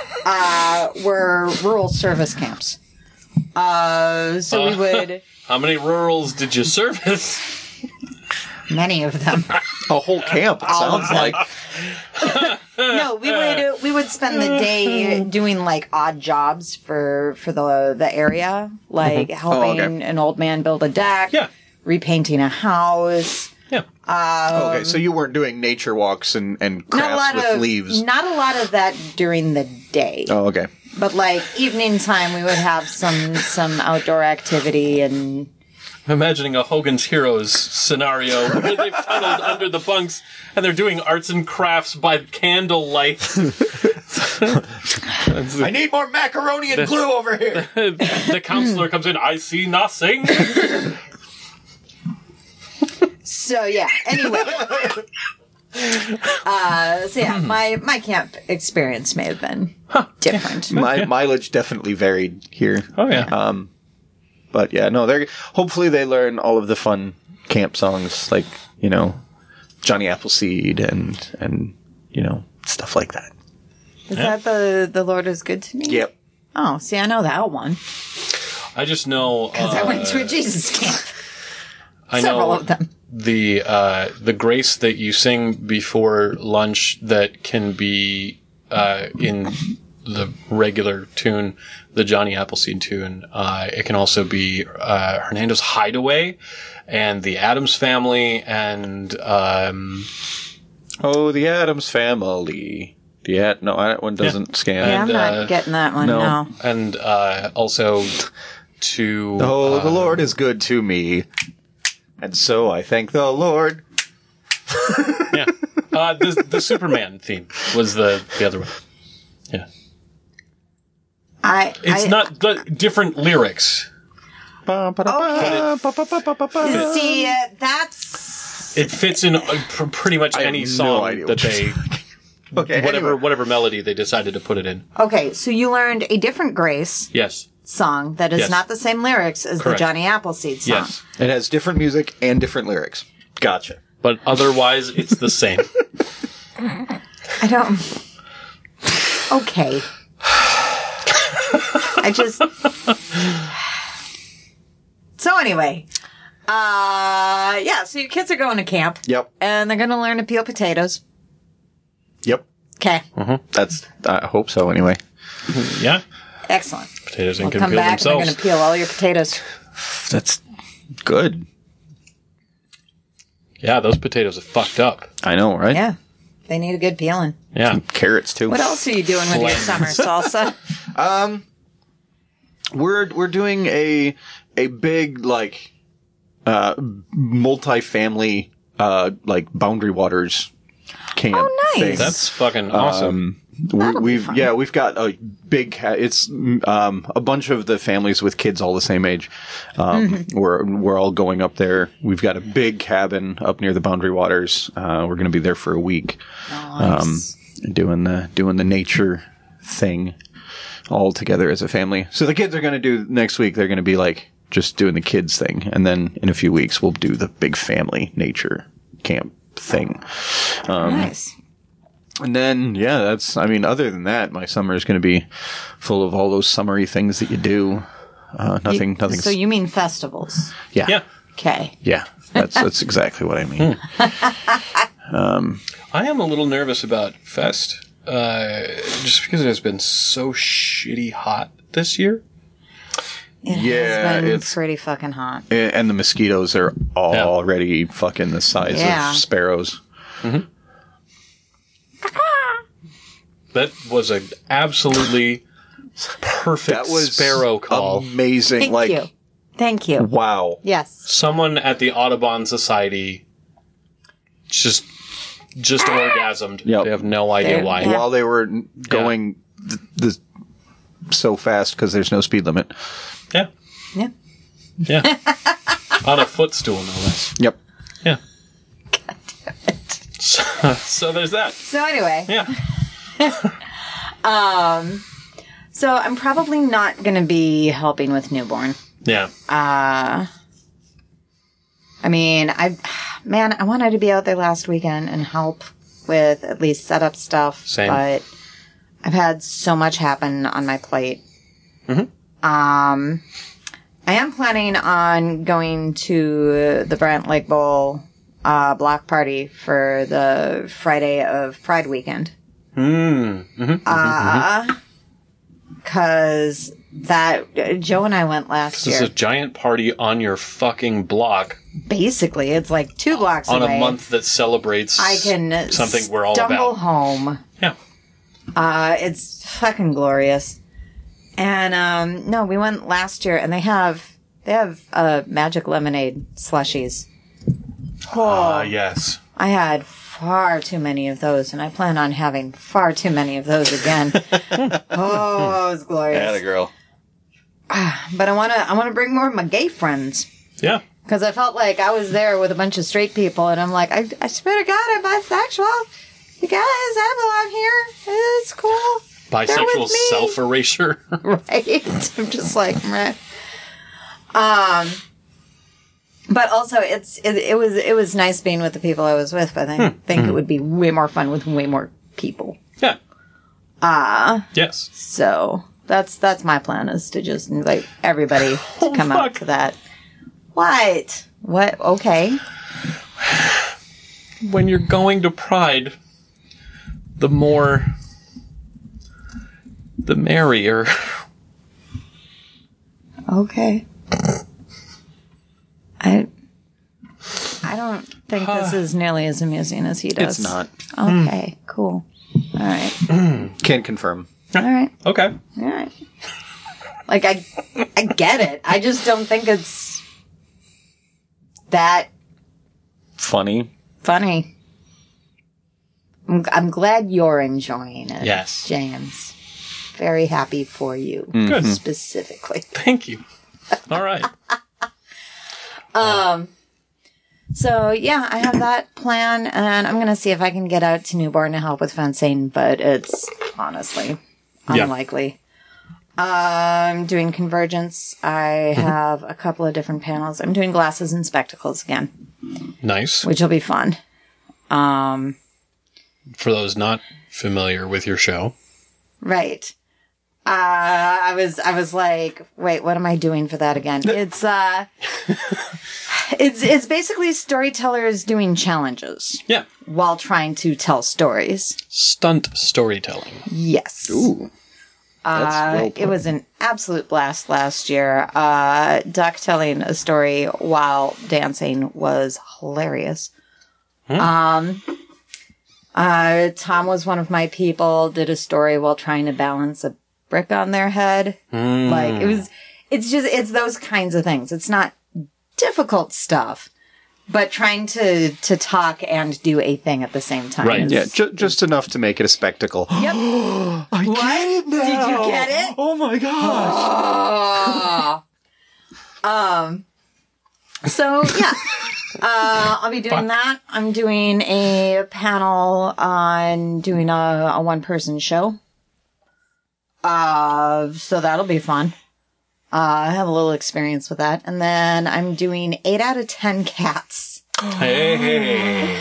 Speaker 2: uh, were rural service camps. Uh, so we would,
Speaker 1: How many rurals did you service?
Speaker 2: many of them.
Speaker 3: A whole camp, it sounds like.
Speaker 2: No, we would, we would spend the day doing like odd jobs for, for the, the area, like helping
Speaker 3: Oh, okay.
Speaker 2: an old man build a deck,
Speaker 1: Yeah.
Speaker 2: repainting a house.
Speaker 1: Yeah.
Speaker 3: Okay, so you weren't doing nature walks and, and
Speaker 2: Not a
Speaker 3: crafts
Speaker 2: lot
Speaker 3: with
Speaker 2: of,
Speaker 3: leaves.
Speaker 2: not a lot of that during the day.
Speaker 3: Oh, okay.
Speaker 2: But like evening time, we would have some some outdoor activity, and
Speaker 1: I'm imagining a Hogan's Heroes scenario where they've tunneled under the bunks and they're doing arts and crafts by candlelight.
Speaker 3: I need more macaroni and glue over here.
Speaker 1: The counselor comes in, I see nothing.
Speaker 2: So, yeah, anyway. Uh, so, yeah, my, my camp experience may have been different.
Speaker 3: My mileage definitely varied here.
Speaker 1: Oh, yeah.
Speaker 3: Um, but yeah, no, they're hopefully they learn all of the fun camp songs, like, you know, Johnny Appleseed and and you know, stuff like that.
Speaker 2: Is that the the Lord is good to me?
Speaker 3: Yep.
Speaker 2: Oh, see, I know that one
Speaker 1: I just know.
Speaker 2: because
Speaker 1: Uh,
Speaker 2: I went to a Jesus camp.
Speaker 1: I
Speaker 2: Several
Speaker 1: know
Speaker 2: of them.
Speaker 1: the uh, the grace that you sing before lunch that can be uh, in the regular tune, the Johnny Appleseed tune. Uh, it can also be uh, Hernando's Hideaway and the Addams Family and um,
Speaker 3: Oh, the Addams Family. The Ad- no, that one doesn't scan.
Speaker 2: Yeah, I'm
Speaker 1: And,
Speaker 2: not
Speaker 1: uh,
Speaker 2: getting that one,
Speaker 3: no.
Speaker 2: no.
Speaker 1: and uh, also to
Speaker 3: Oh, the
Speaker 1: uh,
Speaker 3: Lord is good to me, and so I thank the Lord.
Speaker 1: yeah uh, the the Superman theme was the the other one. Yeah.
Speaker 2: I,
Speaker 1: It's
Speaker 2: I,
Speaker 1: not the different lyrics.
Speaker 2: See, uh, that's...
Speaker 1: It fits in uh, pr- pretty much
Speaker 3: I have
Speaker 1: any
Speaker 3: no
Speaker 1: song
Speaker 3: idea
Speaker 1: that
Speaker 3: what you're
Speaker 1: they,
Speaker 3: Okay,
Speaker 1: whatever
Speaker 3: anyway.
Speaker 1: whatever melody they decided to put it in.
Speaker 2: Okay, so you learned a different Grace
Speaker 1: Yes,
Speaker 2: song that is
Speaker 1: Yes.
Speaker 2: not the same lyrics as
Speaker 1: Correct.
Speaker 2: the Johnny Appleseed song.
Speaker 1: yes,
Speaker 3: It has different music and different lyrics. Gotcha.
Speaker 1: but otherwise it's the same.
Speaker 2: I don't... Okay. I just... So anyway, uh, yeah, so your kids are going to camp.
Speaker 3: Yep.
Speaker 2: And they're going to learn to peel potatoes.
Speaker 3: Yep.
Speaker 2: Okay.
Speaker 3: That's. I hope so. Anyway.
Speaker 1: Yeah,
Speaker 2: Excellent.
Speaker 1: potatoes and
Speaker 2: We'll
Speaker 1: can
Speaker 2: come
Speaker 1: peel
Speaker 2: back and they're
Speaker 1: themselves.
Speaker 2: going to peel all your potatoes.
Speaker 3: That's good.
Speaker 1: Yeah, those potatoes are fucked up.
Speaker 3: I know, right?
Speaker 2: Yeah. They need a good peeling.
Speaker 1: Yeah,
Speaker 3: Carrots too.
Speaker 2: What else are you doing with your
Speaker 1: Bland.
Speaker 2: summer salsa?
Speaker 3: We're we're doing a a big like uh multi-family uh like Boundary Waters camp.
Speaker 2: Oh, nice.
Speaker 3: thing.
Speaker 1: that's fucking awesome.
Speaker 3: We, we've yeah we've got a big ca- it's um a bunch of the families with kids all the same age. Um,
Speaker 2: Mm-hmm.
Speaker 3: We're we're all going up there. We've got a big cabin up near the Boundary Waters. Uh, we're going to be there for a week,
Speaker 2: Nice.
Speaker 3: doing the doing the nature thing all together as a family. So the kids are going to do next week. They're going to be like just doing the kids thing, and then in a few weeks we'll do the big family nature camp thing.
Speaker 2: nice.
Speaker 3: And then, yeah, that's, I mean, other than that, my summer is going to be full of all those summery things that you do. Uh, nothing, nothing.
Speaker 2: So you mean festivals?
Speaker 3: yeah.
Speaker 1: Yeah,
Speaker 2: Okay.
Speaker 3: Yeah. That's, that's exactly what I mean.
Speaker 1: I am a little nervous about Fest, uh, just because it has been so shitty hot this year.
Speaker 2: It
Speaker 3: Yeah,
Speaker 2: has been
Speaker 3: it's-
Speaker 2: pretty fucking hot.
Speaker 3: And and the mosquitoes are already fucking the size
Speaker 2: Yeah.
Speaker 3: of sparrows.
Speaker 1: That was an absolutely perfect
Speaker 3: That was
Speaker 1: sparrow call.
Speaker 3: amazing.
Speaker 2: Thank
Speaker 3: like,
Speaker 2: you. Thank you.
Speaker 3: wow.
Speaker 2: Yes.
Speaker 1: Someone at the Audubon Society just just orgasmed.
Speaker 3: Yep.
Speaker 1: They have no idea
Speaker 2: There-
Speaker 1: why.
Speaker 2: yeah.
Speaker 3: While they were going th- th- so fast because there's no speed limit.
Speaker 1: Yeah,
Speaker 2: Yeah.
Speaker 1: yeah. On a footstool, no less.
Speaker 3: Yep.
Speaker 1: Yeah. So, so there's that.
Speaker 2: So anyway,
Speaker 1: Yeah.
Speaker 2: so I'm probably not going to be helping with newborn.
Speaker 1: Yeah.
Speaker 2: I mean, I, man, I wanted to be out there last weekend and help with at least setup stuff.
Speaker 1: Same.
Speaker 2: But I've had so much happen on my plate.
Speaker 1: Mm-hmm.
Speaker 2: Um, I am planning on going to the Brant Lake Bowl uh, block party for the Friday of Pride weekend.
Speaker 1: Mm. Mm-hmm.
Speaker 2: Uh, cause that, Joe and I went last
Speaker 1: This is
Speaker 2: year.
Speaker 1: a giant party on your fucking block
Speaker 2: Basically, it's like two blocks
Speaker 1: on
Speaker 2: away.
Speaker 1: a month that celebrates
Speaker 2: I can
Speaker 1: something we're all
Speaker 2: stumble
Speaker 1: about.
Speaker 2: home.
Speaker 1: Yeah.
Speaker 2: Uh, it's fucking glorious. And, um, no, we went last year and they have They have uh, magic lemonade slushies.
Speaker 1: Ah, yes.
Speaker 2: I had far too many of those, and I plan on having far too many of those again. Oh, it was glorious.
Speaker 3: Atta girl.
Speaker 2: But I want to I want to bring more of my gay friends.
Speaker 1: Yeah.
Speaker 2: Because I felt like I was there with a bunch of straight people, and I'm like, I, I swear to God, I'm bisexual. You guys, I belong here. It's cool.
Speaker 1: Bisexual self-erasure.
Speaker 2: Right? I'm just like, meh. Um, but also it's it, it was it was nice being with the people I was with, but I hmm. think hmm. it would be way more fun with way more people.
Speaker 1: Yeah.
Speaker 2: Ah. Uh,
Speaker 1: yes.
Speaker 2: So that's that's my plan, is to just invite everybody to
Speaker 1: oh,
Speaker 2: come
Speaker 1: fuck.
Speaker 2: out to that. What? What? Okay.
Speaker 1: When you're going to Pride, the more, the merrier.
Speaker 2: Okay. I I don't think this is nearly as amusing as he does.
Speaker 3: It's not.
Speaker 2: Okay, mm. cool. All right.
Speaker 3: Can confirm.
Speaker 2: All right.
Speaker 1: Okay.
Speaker 2: All right. Like, I, I get it. I just don't think it's that
Speaker 3: funny.
Speaker 2: Funny. I'm, I'm glad you're enjoying it.
Speaker 1: Yes.
Speaker 2: James. Very happy for you.
Speaker 1: Good.
Speaker 2: Specifically.
Speaker 1: Thank you. All right.
Speaker 2: um. So, yeah, I have that plan, and I'm going to see if I can get out to Newborn to help with fencing, but it's honestly unlikely. Yeah. I'm doing Convergence. I have a couple of different panels. I'm doing glasses and spectacles again.
Speaker 1: Nice.
Speaker 2: Which will be fun. Um,
Speaker 1: For those not familiar with your show.
Speaker 2: Right. Uh, I was, I was like, wait, what am I doing for that again? It's, uh, it's, it's basically storytellers doing challenges.
Speaker 1: Yeah.
Speaker 2: While trying to tell stories.
Speaker 1: Stunt storytelling.
Speaker 2: Yes.
Speaker 3: Ooh. That's
Speaker 2: uh,
Speaker 3: well put.
Speaker 2: It was an absolute blast last year. Uh, Duck telling a story while dancing was hilarious. Hmm. Um, uh, Tom was one of my people, did a story while trying to balance a brick on their head.
Speaker 1: Mm.
Speaker 2: Like, it was, it's just, it's those kinds of things. It's not difficult stuff, but trying to, to talk and do a thing at the same time.
Speaker 1: Right.
Speaker 2: Is,
Speaker 3: Yeah, ju- just enough to make it a spectacle.
Speaker 2: Yep.
Speaker 3: I
Speaker 2: What?
Speaker 3: get it now.
Speaker 2: Did you get it?
Speaker 3: Oh my gosh.
Speaker 2: um, so yeah. Uh, I'll be doing that. I'm doing a panel on doing a, a one-person show. Uh, so that'll be fun. Uh, I have a little experience with that. And then I'm doing eight out of ten cats.
Speaker 1: Hey.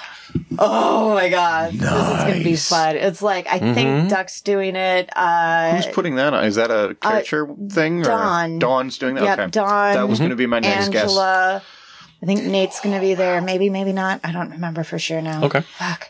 Speaker 2: Oh my god.
Speaker 3: Nice.
Speaker 2: This is going to be fun. It's like, I mm-hmm. think Duck's doing it. Uh,
Speaker 3: Who's putting that on? Is that a character uh, thing? Or
Speaker 2: Dawn.
Speaker 3: Dawn's doing that?
Speaker 2: Yep,
Speaker 3: okay.
Speaker 2: Dawn.
Speaker 3: That was going to be my next
Speaker 2: Angela.
Speaker 3: guess.
Speaker 2: I think Nate's going to be there. Maybe, maybe not. I don't remember for sure now.
Speaker 1: Okay.
Speaker 2: Fuck.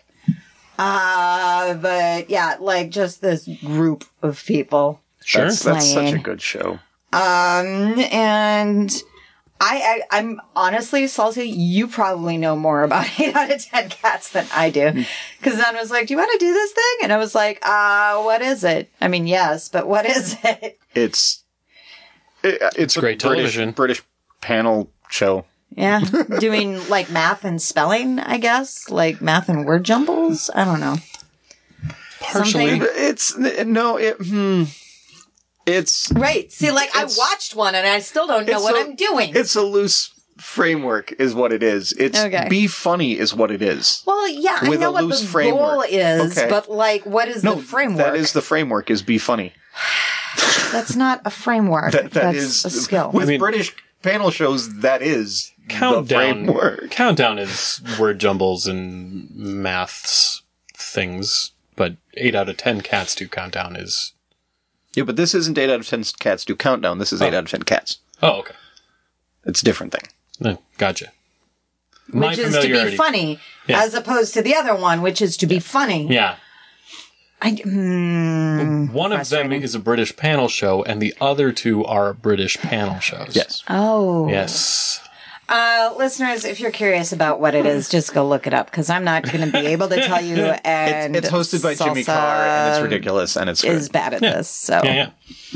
Speaker 2: Uh, but yeah, like just this group of people.
Speaker 1: Sure.
Speaker 3: That's, that's such a good show.
Speaker 2: Um, and I, I, I'm honestly, Salty, you probably know more about eight out of ten cats than I do. Cause then I was like, do you want to do this thing? And I was like, uh, what is it? I mean, yes, but what is it?
Speaker 3: It's, it, it's
Speaker 1: great
Speaker 3: a British,
Speaker 1: television.
Speaker 3: British panel show.
Speaker 2: Yeah. Doing like math and spelling, I guess. Like math and word jumbles. I don't know.
Speaker 1: Partially.
Speaker 2: Something?
Speaker 3: It's, no, it, hmm. It's
Speaker 2: right. See, like I watched one and I still don't know what i I'm doing.
Speaker 3: It's a loose framework, is what it is. It's
Speaker 2: okay.
Speaker 3: Be funny, is what it is.
Speaker 2: Well, yeah,
Speaker 3: with
Speaker 2: I know
Speaker 3: a
Speaker 2: what
Speaker 3: loose
Speaker 2: the
Speaker 3: framework.
Speaker 2: goal is,
Speaker 3: okay.
Speaker 2: but like, what is
Speaker 3: no,
Speaker 2: the framework?
Speaker 3: That is the framework. Is be funny.
Speaker 2: That's not a framework.
Speaker 3: that, that
Speaker 2: That's
Speaker 3: is
Speaker 2: a skill.
Speaker 3: With
Speaker 1: I mean,
Speaker 3: British panel shows, that is
Speaker 1: countdown.
Speaker 3: the framework.
Speaker 1: Countdown is word jumbles and maths things, but eight out of ten cats do countdown is.
Speaker 3: Yeah, but this isn't eight out of ten cats do countdown. This is
Speaker 1: oh.
Speaker 3: eight out of ten cats.
Speaker 1: Oh, okay.
Speaker 3: It's a different thing.
Speaker 1: No, gotcha.
Speaker 2: My which is to be funny, yeah. as opposed to the other one, which is to be funny.
Speaker 1: Yeah.
Speaker 2: I, mm,
Speaker 1: one of them is a British panel show, and the other two are British panel shows.
Speaker 3: Yes.
Speaker 2: Oh.
Speaker 1: Yes.
Speaker 2: Uh, listeners, if you're curious about what it is, just go look it up, because I'm not going to be able to tell you. And
Speaker 3: it's, it's hosted by Jimmy Carr, and it's ridiculous, and it's good.
Speaker 2: Is bad at
Speaker 1: yeah.
Speaker 2: this. So
Speaker 1: yeah, yeah.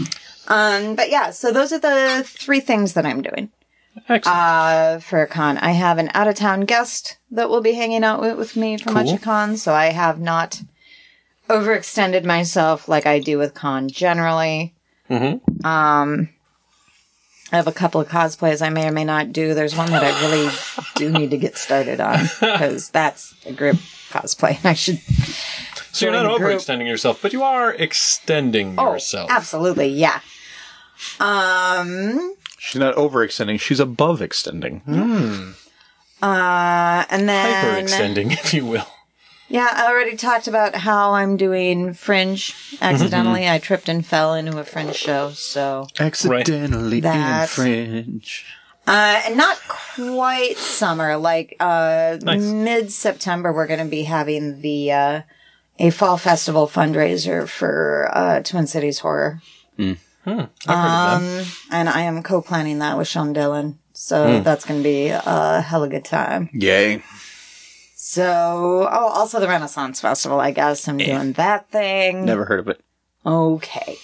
Speaker 2: Um, but yeah, so those are the three things that I'm doing.
Speaker 1: Excellent.
Speaker 2: Uh, for con. I have an out-of-town guest that will be hanging out with, with me for
Speaker 1: Cool.
Speaker 2: MuchiCon, so I have not overextended myself like I do with con generally.
Speaker 1: Mm-hmm.
Speaker 2: Um, I have a couple of cosplays I may or may not do. There's one that I really do need to get started on, because that's a group cosplay. I should...
Speaker 1: So you're not
Speaker 2: join a group.
Speaker 1: overextending yourself, but you are extending
Speaker 2: Oh,
Speaker 1: yourself.
Speaker 2: absolutely, yeah. Um...
Speaker 3: She's not overextending. She's above extending.
Speaker 1: Mm.
Speaker 2: Uh, and then...
Speaker 1: Hyperextending, if you will.
Speaker 2: Yeah, I already talked about how I'm doing Fringe accidentally. I tripped and fell into a Fringe show, so...
Speaker 3: Accidentally
Speaker 2: That-
Speaker 3: in Fringe.
Speaker 2: Uh, and not quite summer. Like, uh,
Speaker 1: Nice.
Speaker 2: mid-September, we're going to be having the, uh, a fall festival fundraiser for, uh, Twin Cities Horror.
Speaker 1: Hmm. I've heard of that.
Speaker 2: Um, and I am co-planning that with Sean Dillon. So that's going to be a hella good time.
Speaker 3: Yay.
Speaker 2: So, oh, also the Renaissance Festival, I guess. I'm doing that thing.
Speaker 3: Never heard of it.
Speaker 2: Okay.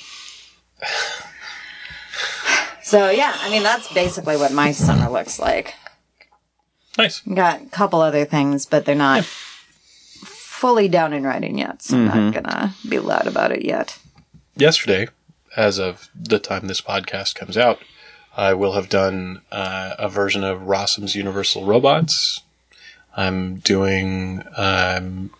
Speaker 2: So, yeah, I mean, that's basically what my summer looks like.
Speaker 1: Nice.
Speaker 2: Got a couple other things, but they're not fully down in writing yet, so I'm not gonna be loud about it yet.
Speaker 1: Yesterday, as of the time this podcast comes out, I will have done uh, a version of Rossum's Universal Robots. I'm doing um,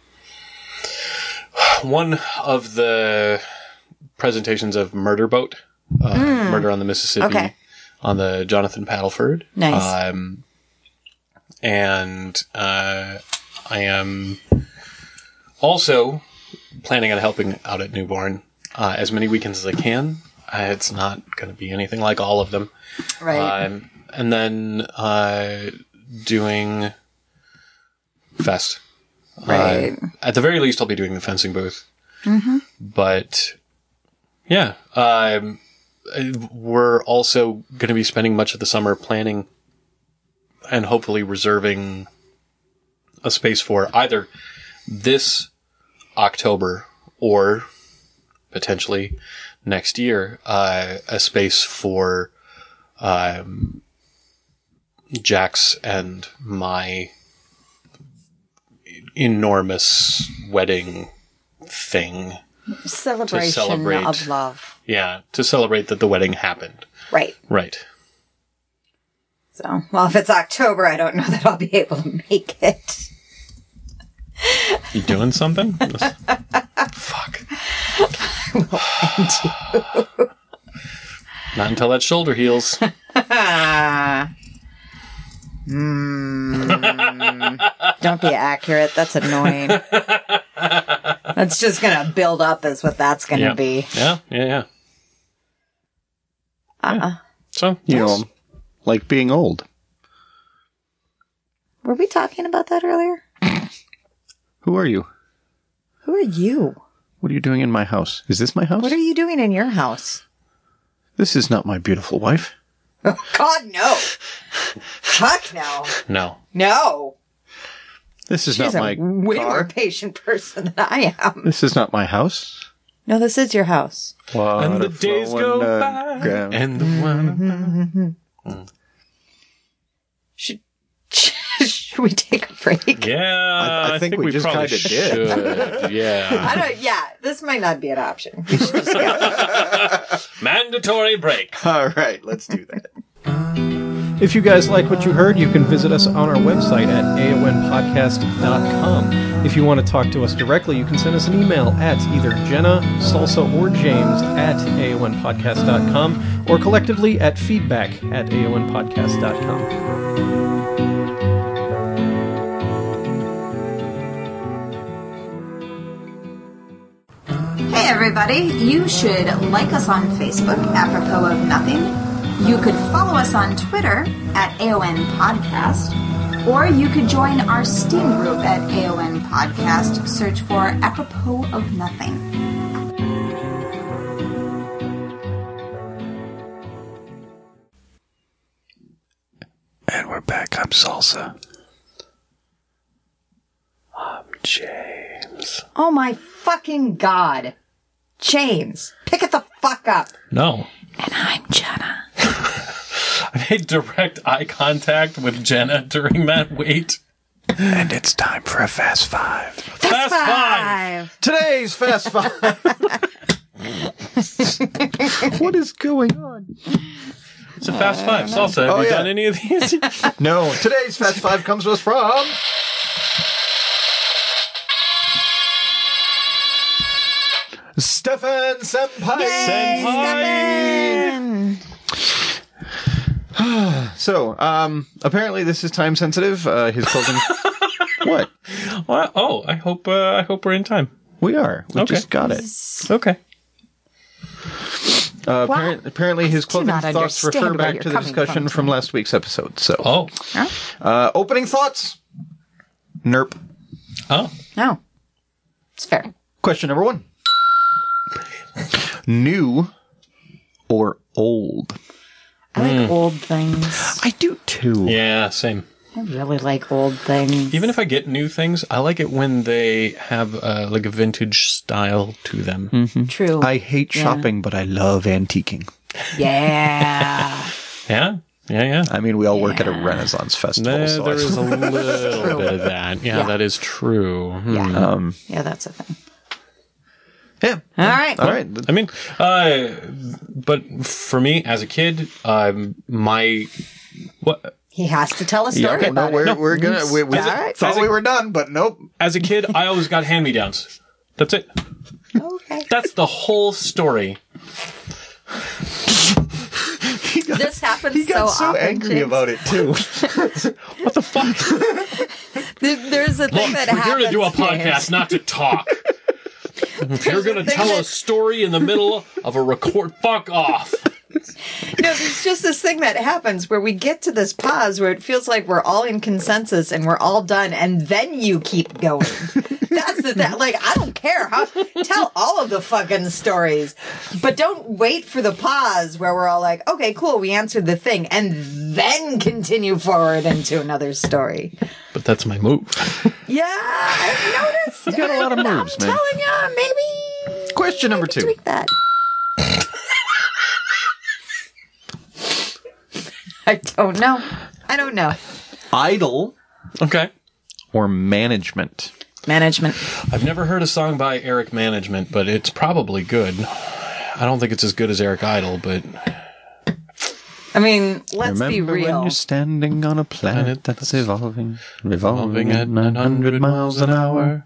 Speaker 1: one of the presentations of Murder Boat, uh, Murder on the Mississippi,
Speaker 2: Okay.
Speaker 1: on the Jonathan Paddleford.
Speaker 2: Nice.
Speaker 1: Um, and uh, I am also planning on helping out at Newborn uh, as many weekends as I can. Uh, it's not going to be anything like all of them.
Speaker 2: Right.
Speaker 1: Um, and then uh, doing Fest.
Speaker 2: Right.
Speaker 1: Uh, at the very least, I'll be doing the fencing booth. Mm-hmm. But, yeah. Um, we're also going to be spending much of the summer planning and hopefully reserving a space for either this October or potentially next year, uh, a space for um, Jack's and my enormous wedding thing.
Speaker 2: Celebration
Speaker 1: celebrate.
Speaker 2: of love.
Speaker 1: Yeah, to celebrate that the wedding happened.
Speaker 2: Right.
Speaker 1: Right.
Speaker 2: So, well, if it's October, I don't know that I'll be able to make it.
Speaker 1: You doing something? Fuck. Not until that shoulder heals.
Speaker 2: mm, don't be accurate. That's annoying. That's just going to build up is what that's going to
Speaker 1: Yeah.
Speaker 2: be.
Speaker 1: Yeah, yeah, yeah.
Speaker 2: Uh-uh.
Speaker 1: So,
Speaker 3: You
Speaker 1: yes.
Speaker 3: know, like being old.
Speaker 2: Were we talking about that earlier?
Speaker 3: Who are you?
Speaker 2: Who are you?
Speaker 3: What are you doing in my house? Is this my house?
Speaker 2: What are you doing in your house?
Speaker 3: This is not my beautiful wife.
Speaker 2: Oh, God, no. Fuck no.
Speaker 1: No.
Speaker 2: No.
Speaker 3: This is
Speaker 2: She's
Speaker 3: not
Speaker 2: a
Speaker 3: my
Speaker 2: way
Speaker 3: car.
Speaker 2: more patient person than I am.
Speaker 3: This is not my house.
Speaker 2: No, this is your house.
Speaker 1: And the
Speaker 3: Water
Speaker 1: days
Speaker 3: flowing
Speaker 1: go by.
Speaker 3: underground.
Speaker 1: And the one.
Speaker 2: Should, should we take a break?
Speaker 1: Yeah,
Speaker 3: I- I think we just
Speaker 1: probably
Speaker 3: kinda did.
Speaker 1: should. Yeah.
Speaker 2: I don't, yeah, this might not be an option. We should just go.
Speaker 1: Mandatory break.
Speaker 3: All right, let's do that. If you guys like what you heard, you can visit us on our website at A O N podcast dot com. If you want to talk to us directly, you can send us an email at either Jenna, Salsa, or James at A O N podcast dot com or collectively at feedback at A O N podcast dot com.
Speaker 4: Hey everybody, you should like us on Facebook, apropos of nothing. You could follow us on Twitter at A O N Podcast, or you could join our Steam group at A O N Podcast. Search for apropos of nothing.
Speaker 3: And we're back. I'm Salsa.
Speaker 1: I'm James.
Speaker 2: Oh my fucking God. James, pick it the fuck up.
Speaker 1: No.
Speaker 2: And I'm Jenna.
Speaker 1: I made direct eye contact with Jenna during that wait.
Speaker 3: And it's time for a Fast Five.
Speaker 1: Fast, Five!
Speaker 3: Today's Fast Five. What is going on?
Speaker 1: It's a Fast Five. Salsa, have
Speaker 3: Oh,
Speaker 1: you
Speaker 3: yeah.
Speaker 1: done any of these?
Speaker 3: No, today's Fast Five comes to us from... Stefan Senpai!
Speaker 1: Senpai!
Speaker 3: So, um, apparently this is time sensitive. Uh, his clothing... What?
Speaker 1: Well, oh, I hope uh, I hope we're in time.
Speaker 3: We are. We
Speaker 1: Okay.
Speaker 3: just got it.
Speaker 1: Okay.
Speaker 3: Uh, appar- apparently his
Speaker 2: do
Speaker 3: clothing
Speaker 2: not
Speaker 3: thoughts
Speaker 2: understand
Speaker 3: refer
Speaker 2: where
Speaker 3: back
Speaker 2: you're
Speaker 3: to the
Speaker 2: coming
Speaker 3: discussion
Speaker 2: from,
Speaker 3: from
Speaker 2: Tim.
Speaker 3: last week's episode. So,
Speaker 1: Oh.
Speaker 3: uh, opening thoughts? Nerp.
Speaker 1: Oh.
Speaker 2: No. It's fair.
Speaker 3: Question number one. New or old?
Speaker 2: I like old things.
Speaker 3: I do too.
Speaker 1: Yeah, same.
Speaker 2: I really like old things.
Speaker 1: Even if I get new things, I like it when they have uh, like a vintage style to them.
Speaker 2: True.
Speaker 3: I hate shopping, but I love antiquing.
Speaker 2: Yeah.
Speaker 1: Yeah, yeah, yeah.
Speaker 3: I mean, we all work at a Renaissance festival.
Speaker 1: There,
Speaker 3: so
Speaker 1: there
Speaker 3: I-
Speaker 1: is a little bit of that. Yeah,
Speaker 2: Yeah.
Speaker 1: that is true. Hmm.
Speaker 2: Yeah.
Speaker 3: um,
Speaker 2: Yeah, that's a thing.
Speaker 3: yeah.
Speaker 2: All right.
Speaker 3: All right.
Speaker 1: I mean, uh, but for me as a kid, um, my what
Speaker 2: He has to tell a
Speaker 3: Yeah,
Speaker 2: story
Speaker 3: no,
Speaker 2: about
Speaker 3: we're,
Speaker 2: it.
Speaker 3: we're gonna. We, we
Speaker 2: All right.
Speaker 3: thought we were done, but nope.
Speaker 1: as a kid, I always got hand me downs. That's it.
Speaker 2: Okay.
Speaker 1: That's the whole story.
Speaker 2: This happens
Speaker 3: He got
Speaker 2: so,
Speaker 3: so,
Speaker 2: often.
Speaker 3: angry
Speaker 2: James.
Speaker 3: about it too.
Speaker 1: What the fuck?
Speaker 2: There- There's a thing
Speaker 1: Look,
Speaker 2: that
Speaker 1: we're
Speaker 2: happens.
Speaker 1: here to do a
Speaker 2: James.
Speaker 1: podcast, not to talk. If you're going to
Speaker 2: thing
Speaker 1: tell
Speaker 2: that-
Speaker 1: a story in the middle of a record, fuck off.
Speaker 2: No, there's just this thing that happens where we get to this pause where it feels like we're all in consensus and we're all done, and then you keep going. That's the thing. Like, I don't care. How, tell all of the fucking stories, but don't wait for the pause where we're all like, okay, cool, we answered the thing, and then continue forward into another story.
Speaker 1: But that's my move.
Speaker 2: Yeah, I've noticed.
Speaker 3: You got a lot of moves,
Speaker 2: I'm
Speaker 3: man.
Speaker 2: telling you, maybe
Speaker 3: Question number two.
Speaker 2: tweak that. I don't know. I don't know.
Speaker 3: Idle
Speaker 1: Okay.
Speaker 3: or management?
Speaker 2: Management.
Speaker 1: I've never heard a song by Eric Management, but it's probably good. I don't think it's as good as Eric Idle, but
Speaker 2: I mean, let's
Speaker 3: Remember
Speaker 2: be
Speaker 3: when
Speaker 2: real.
Speaker 3: you're standing on a planet
Speaker 1: Planet
Speaker 3: that's evolving, revolving
Speaker 1: moving
Speaker 3: at
Speaker 1: at
Speaker 3: nine hundred miles an hour.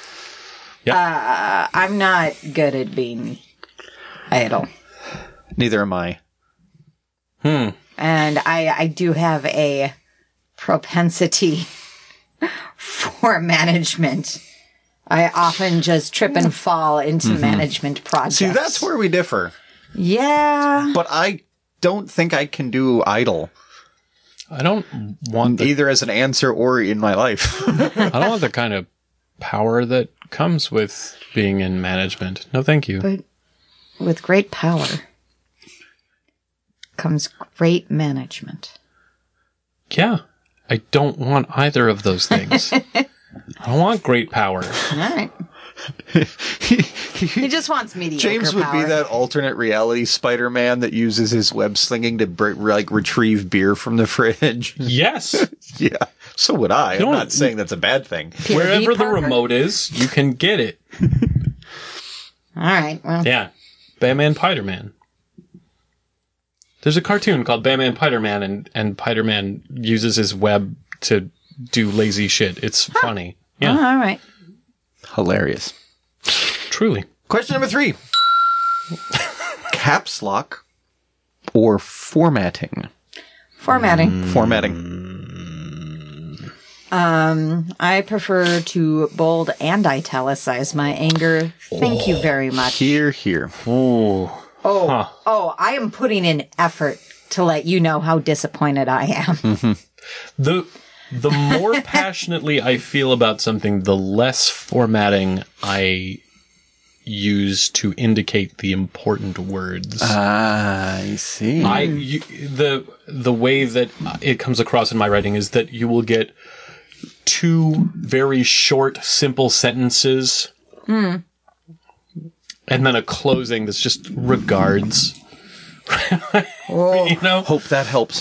Speaker 2: I'm not good at being idle.
Speaker 3: Neither am I.
Speaker 1: hmm.
Speaker 2: And I, I do have a propensity for management. I often just trip and fall into management projects.
Speaker 3: See, that's where we differ.
Speaker 2: Yeah.
Speaker 3: But I don't think I can do idle,
Speaker 1: I don't want the,
Speaker 3: either as an answer or in my life.
Speaker 1: I don't want the kind of power that comes with being in management. No, thank you.
Speaker 2: But with great power comes great management.
Speaker 1: Yeah. I don't want either of those things. I don't want great power.
Speaker 2: All right. He just wants mediocre
Speaker 3: James would
Speaker 2: power.
Speaker 3: be that alternate reality Spider-Man that uses his web slinging to br- like retrieve beer from the fridge.
Speaker 1: Yes.
Speaker 3: Yeah, so would I. I'm
Speaker 1: don't-
Speaker 3: not saying that's a bad thing.
Speaker 2: Peter V.
Speaker 1: Wherever the
Speaker 2: Parker?
Speaker 1: remote is, you can get it.
Speaker 2: All right. Well,
Speaker 1: Yeah. Batman Piderman. There's a cartoon called Batman Piderman, and, and Piderman uses his web to do lazy shit. It's funny. Yeah,
Speaker 2: all right.
Speaker 3: Hilarious.
Speaker 1: truly.
Speaker 3: Question number three. Caps lock or formatting?
Speaker 2: Formatting.
Speaker 3: Formatting.
Speaker 2: Um, I prefer to bold and italicize my anger. Thank you very much.
Speaker 3: Here, here.
Speaker 1: Ooh.
Speaker 2: Oh,
Speaker 1: Huh.
Speaker 2: oh, I am putting in effort to let you know how disappointed I am.
Speaker 1: The the more passionately I feel about something, the less formatting I use to indicate the important words.
Speaker 3: Ah, I see.
Speaker 1: I you, the the way that it comes across in my writing is that you will get two very short, simple sentences, and then a closing that's just regards.
Speaker 2: Oh,
Speaker 1: You know?
Speaker 3: Hope that helps.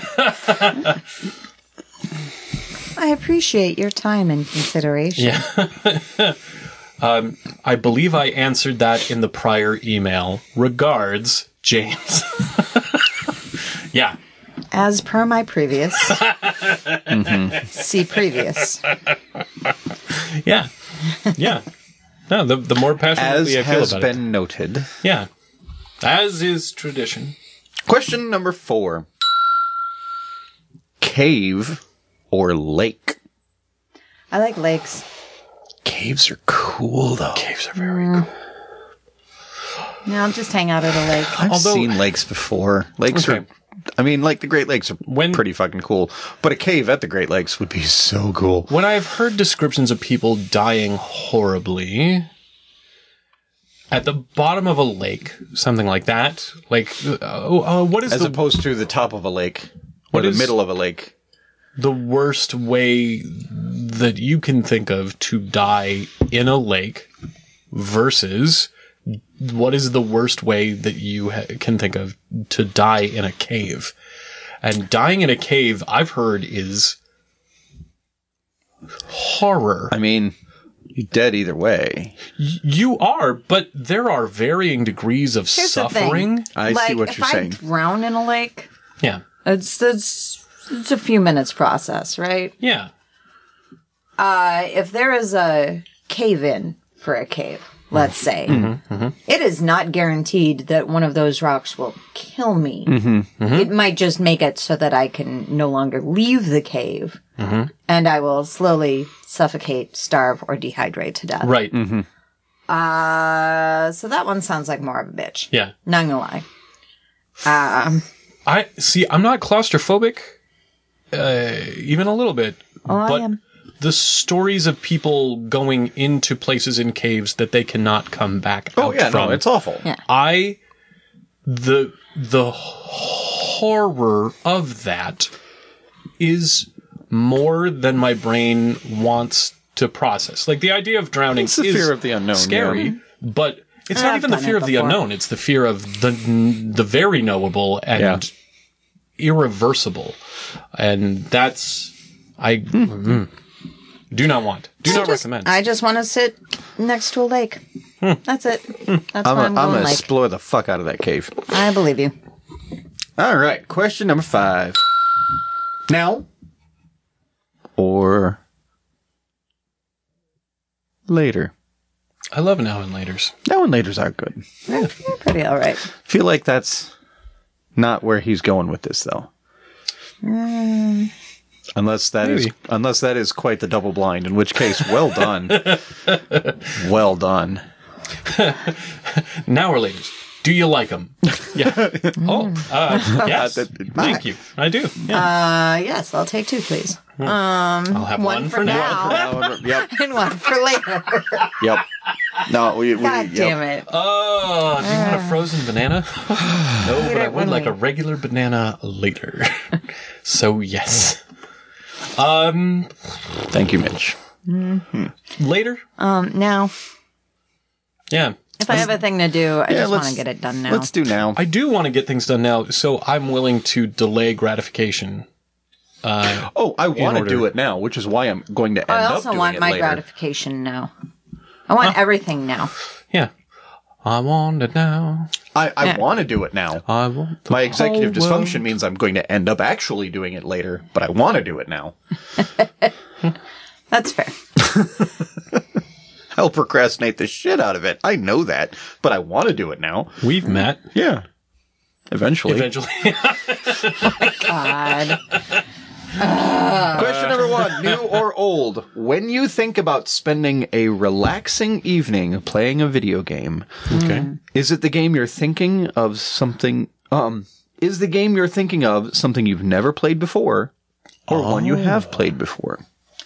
Speaker 2: I appreciate your time and consideration.
Speaker 1: Yeah. um, I believe I answered that in the prior email. Regards, James. Yeah.
Speaker 2: As per my previous. mm-hmm. See previous.
Speaker 1: Yeah. Yeah. No, the, the more passionately
Speaker 3: As
Speaker 1: I feel
Speaker 3: has
Speaker 1: about
Speaker 3: been
Speaker 1: it.
Speaker 3: noted.
Speaker 1: Yeah. As is tradition.
Speaker 3: Question number four. Cave or lake?
Speaker 2: I like lakes.
Speaker 3: Caves are cool, though.
Speaker 1: Caves are very
Speaker 2: Mm.
Speaker 1: cool.
Speaker 2: Yeah, I'll just hang out at a lake.
Speaker 3: I've
Speaker 1: Although-
Speaker 3: seen lakes before. Lakes
Speaker 1: Okay.
Speaker 3: are... I mean, like, the Great Lakes are
Speaker 1: When-
Speaker 3: pretty fucking cool. But a cave at the Great Lakes would be so cool.
Speaker 1: When I've heard descriptions of people dying horribly at the bottom of a lake, something like that, like, uh, uh, what is
Speaker 3: As
Speaker 1: the,
Speaker 3: opposed to the top of a lake. Or
Speaker 1: What
Speaker 3: the
Speaker 1: is-
Speaker 3: middle of a lake.
Speaker 1: the worst way that you can think of to die in a lake versus what is the worst way that you ha- can think of to die in a cave? And dying in a cave, I've heard, is horror.
Speaker 3: I mean, you're dead either way.
Speaker 1: Y- You are, but there are varying degrees of
Speaker 2: Here's the thing.
Speaker 1: suffering.
Speaker 3: I
Speaker 2: like,
Speaker 3: see what
Speaker 2: if
Speaker 3: you're
Speaker 2: I
Speaker 3: saying.
Speaker 2: drown in a lake,
Speaker 1: Yeah.
Speaker 2: it's, it's, it's a few minutes process, right?
Speaker 1: Yeah.
Speaker 2: Uh, if there is a cave in for a cave, let's say, it is not guaranteed that one of those rocks will kill me. It might just make it so that I can no longer leave the cave, and I will slowly suffocate, starve, or dehydrate to death.
Speaker 1: Right.
Speaker 2: Uh, so that one sounds like more of a bitch.
Speaker 1: Yeah.
Speaker 2: Not gonna lie. Um,
Speaker 1: I see. I'm not claustrophobic, uh, even a little bit.
Speaker 2: oh, I
Speaker 1: but
Speaker 2: am.
Speaker 1: the stories of people going into places in caves that they cannot come back
Speaker 3: Oh,
Speaker 1: out
Speaker 3: yeah,
Speaker 1: from.
Speaker 3: no, it's awful.
Speaker 2: Yeah.
Speaker 1: I the the horror of that is more than my brain wants to process. Like the idea of drowning
Speaker 3: It's the
Speaker 1: is
Speaker 3: fear of the unknown,
Speaker 1: scary,
Speaker 3: yeah.
Speaker 1: but it's
Speaker 2: I've
Speaker 1: not even the
Speaker 2: done
Speaker 1: fear
Speaker 2: it
Speaker 1: of the
Speaker 2: before.
Speaker 1: unknown. It's the fear of the the very knowable and
Speaker 3: Yeah.
Speaker 1: irreversible, and that's I mm, do not want, do not
Speaker 2: just-
Speaker 1: recommend.
Speaker 2: I just want to sit next to a lake. That's it. That's
Speaker 3: I'm
Speaker 2: why I'm
Speaker 3: going
Speaker 2: going
Speaker 3: to
Speaker 2: lake.
Speaker 3: explore the fuck out of that cave.
Speaker 2: I believe you.
Speaker 3: All right, question number five. Now or later?
Speaker 1: I love now and laters.
Speaker 3: Now and laters are good.
Speaker 2: You're pretty all right.
Speaker 3: Feel like that's not where he's going with this, though. Unless that is,
Speaker 1: Maybe.
Speaker 3: unless that is quite the double blind, in which case, well done, well done.
Speaker 1: Now or laters. Do you like them? Yeah. Oh, uh, yes. Thank you. I do. Yeah.
Speaker 2: Uh, yes, I'll take two, please.
Speaker 1: I'll have one,
Speaker 2: one
Speaker 1: for
Speaker 2: for
Speaker 1: now.
Speaker 2: now.
Speaker 3: yep,
Speaker 2: And one for later.
Speaker 3: yep. No, we, we
Speaker 2: God
Speaker 3: yep.
Speaker 2: damn it.
Speaker 1: Oh, do you want a frozen banana? No, but I would
Speaker 2: when
Speaker 1: like
Speaker 2: we-
Speaker 1: a regular banana later. So yes. Um,
Speaker 3: Thank you, Mitch.
Speaker 1: later.
Speaker 2: Um, now,
Speaker 1: Yeah.
Speaker 2: if I have a thing to do, I just want
Speaker 3: let's-
Speaker 2: to get it done now.
Speaker 3: Let's do now.
Speaker 1: I do want to get things done now, so I'm willing to delay gratification. Uh,
Speaker 3: oh, I want to
Speaker 1: order.
Speaker 3: do it now, which is why I'm going to end
Speaker 2: I
Speaker 3: up
Speaker 2: also
Speaker 3: doing
Speaker 2: want
Speaker 3: it
Speaker 2: my
Speaker 3: later.
Speaker 2: gratification now. I want everything now.
Speaker 1: yeah. I want it now.
Speaker 3: I, I
Speaker 2: Yeah.
Speaker 3: want to do it now.
Speaker 1: I want the
Speaker 3: My executive
Speaker 1: whole world.
Speaker 3: dysfunction means I'm going to end up actually doing it later, but I want to do it now.
Speaker 2: That's fair.
Speaker 3: I'll procrastinate the shit out of it. I know that, but I want to do it now.
Speaker 1: We've met.
Speaker 3: Yeah. Eventually.
Speaker 1: Eventually.
Speaker 2: God.
Speaker 3: Question number one, new or old? When you think about spending a relaxing evening playing a video game,
Speaker 1: Okay.
Speaker 3: is it the game you're thinking of something, um, is the game you're thinking of something you've never played before or one you have played before?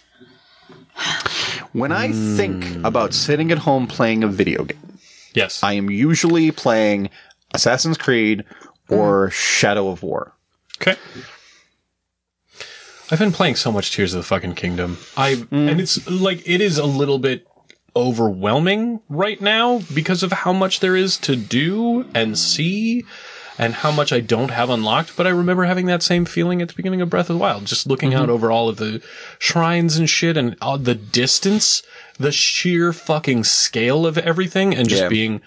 Speaker 3: When I think about sitting at home playing a video game,
Speaker 1: Yes.
Speaker 3: I am usually playing Assassin's Creed or Shadow of War.
Speaker 1: Okay. I've been playing so much Tears of the fucking Kingdom. I and it's like it is a little bit overwhelming right now because of how much there is to do and see and how much I don't have unlocked. But I remember having that same feeling at the beginning of Breath of the Wild, just looking mm-hmm. out over all of the shrines and shit and all the distance, the sheer fucking scale of everything, and just yeah. being,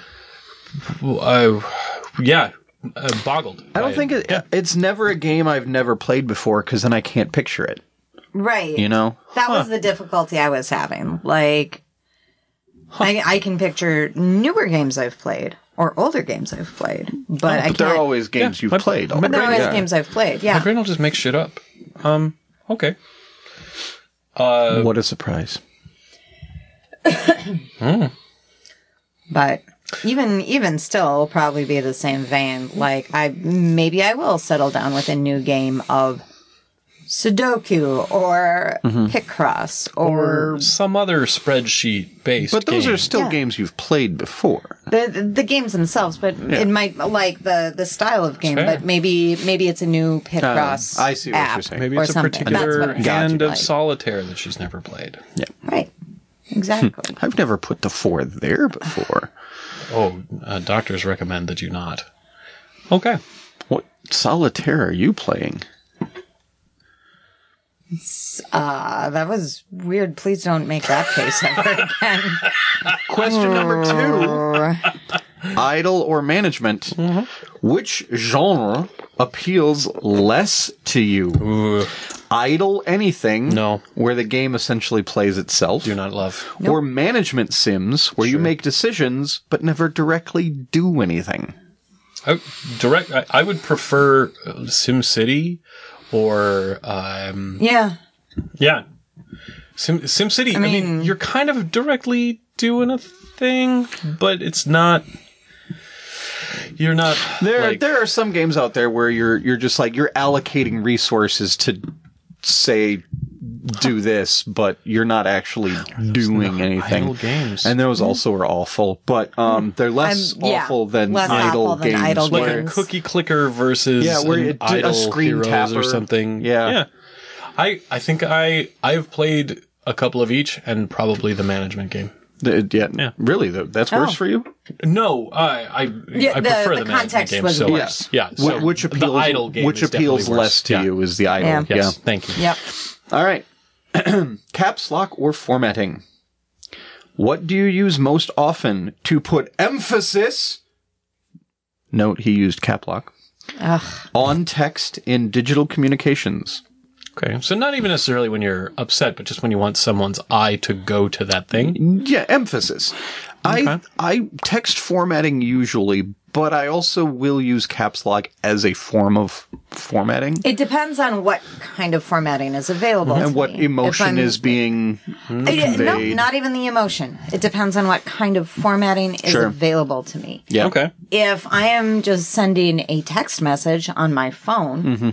Speaker 1: uh, yeah, uh, boggled.
Speaker 3: I don't think it, yeah. it's never a game I've never played before because then I can't picture it.
Speaker 2: Right.
Speaker 3: You know?
Speaker 2: That
Speaker 3: huh.
Speaker 2: was the difficulty I was having. Like, huh. I, I can picture newer games I've played or older games I've played, but oh, I can't.
Speaker 3: But they're always games yeah, you've
Speaker 1: my,
Speaker 3: played.
Speaker 2: But they're always
Speaker 3: yeah.
Speaker 2: games I've played, yeah.
Speaker 1: My brain will just make shit up. Um, okay. Uh,
Speaker 3: what a surprise.
Speaker 1: mm.
Speaker 2: But even even still, it'll probably be the same vein. Like, I maybe I will settle down with a new game of Sudoku or mm-hmm. Picross or,
Speaker 1: or some other spreadsheet based.
Speaker 3: But those
Speaker 1: game.
Speaker 3: are still
Speaker 2: yeah.
Speaker 3: games you've played before.
Speaker 2: The the games themselves, but yeah. it might like the, the style of game. But maybe maybe it's a new Picross.
Speaker 3: Uh, I see what
Speaker 2: app
Speaker 3: you're saying.
Speaker 1: Maybe
Speaker 2: or
Speaker 1: it's a
Speaker 2: something.
Speaker 1: particular hand of
Speaker 2: like.
Speaker 1: solitaire that she's never played.
Speaker 3: Yeah,
Speaker 2: right. Exactly.
Speaker 3: I've never put the four there before.
Speaker 1: Oh, uh, doctors recommend that you not. Okay.
Speaker 3: What solitaire are you playing?
Speaker 2: Uh, that was weird. Please don't make that face ever again.
Speaker 3: Question number two. Idle or management? Mm-hmm. Which genre appeals less to you?
Speaker 1: Ooh.
Speaker 3: Idle anything,
Speaker 1: no,
Speaker 3: where the game essentially plays itself.
Speaker 1: Do not love.
Speaker 2: Nope.
Speaker 3: Or management sims, where sure. you make decisions but never directly do anything.
Speaker 1: I, direct. I, I would prefer SimCity or um,
Speaker 2: yeah,
Speaker 1: yeah, Sim SimCity. I mean, I mean, you're kind of directly doing a thing, but it's not. You're not.
Speaker 3: There,
Speaker 1: like,
Speaker 3: there are some games out there where you're you're just like you're allocating resources to say do this, but you're not actually doing anything.
Speaker 1: Idle games,
Speaker 3: and those also are awful, but um, they're less um, yeah,
Speaker 2: awful
Speaker 3: than
Speaker 2: less
Speaker 3: idle
Speaker 2: awful
Speaker 3: games.
Speaker 2: Than idle
Speaker 1: like
Speaker 2: games.
Speaker 1: a cookie clicker versus
Speaker 3: yeah, where
Speaker 1: an
Speaker 3: it did
Speaker 1: idle
Speaker 3: a screen
Speaker 1: heroes
Speaker 3: tapper
Speaker 1: or something.
Speaker 3: Yeah,
Speaker 1: yeah. I I think I I've played a couple of each, and probably the management game.
Speaker 3: The, yeah,
Speaker 1: yeah,
Speaker 3: really, that's
Speaker 2: oh.
Speaker 3: worse for you?
Speaker 1: No, I I,
Speaker 2: yeah,
Speaker 1: I
Speaker 2: the,
Speaker 1: prefer
Speaker 2: the,
Speaker 1: the
Speaker 2: context
Speaker 1: management game.
Speaker 2: was
Speaker 1: So
Speaker 2: worse.
Speaker 1: yeah, so
Speaker 3: which appeals
Speaker 1: the idle game
Speaker 3: which
Speaker 1: is
Speaker 3: appeals
Speaker 1: worse.
Speaker 3: less to
Speaker 1: yeah.
Speaker 3: you is the idle.
Speaker 2: Yeah.
Speaker 1: Yes,
Speaker 3: yeah.
Speaker 1: thank you.
Speaker 2: Yep.
Speaker 3: All right. Caps lock or formatting? What do you use most often to put emphasis? Note he used cap lock.
Speaker 2: Ugh.
Speaker 3: On text in digital communications.
Speaker 1: Okay, so not even necessarily when you're upset, but just when you want someone's eye to go to that thing.
Speaker 3: Yeah, emphasis. Okay. I I text formatting usually, but I also will use caps lock as a form of formatting.
Speaker 2: It depends on what kind of formatting is available
Speaker 3: and
Speaker 2: to
Speaker 3: what
Speaker 2: me.
Speaker 3: emotion is being conveyed.
Speaker 2: No, not even the emotion. It depends on what kind of formatting is
Speaker 3: sure.
Speaker 2: available to me.
Speaker 3: Yeah.
Speaker 1: Okay.
Speaker 2: If I am just sending a text message on my phone, mm-hmm.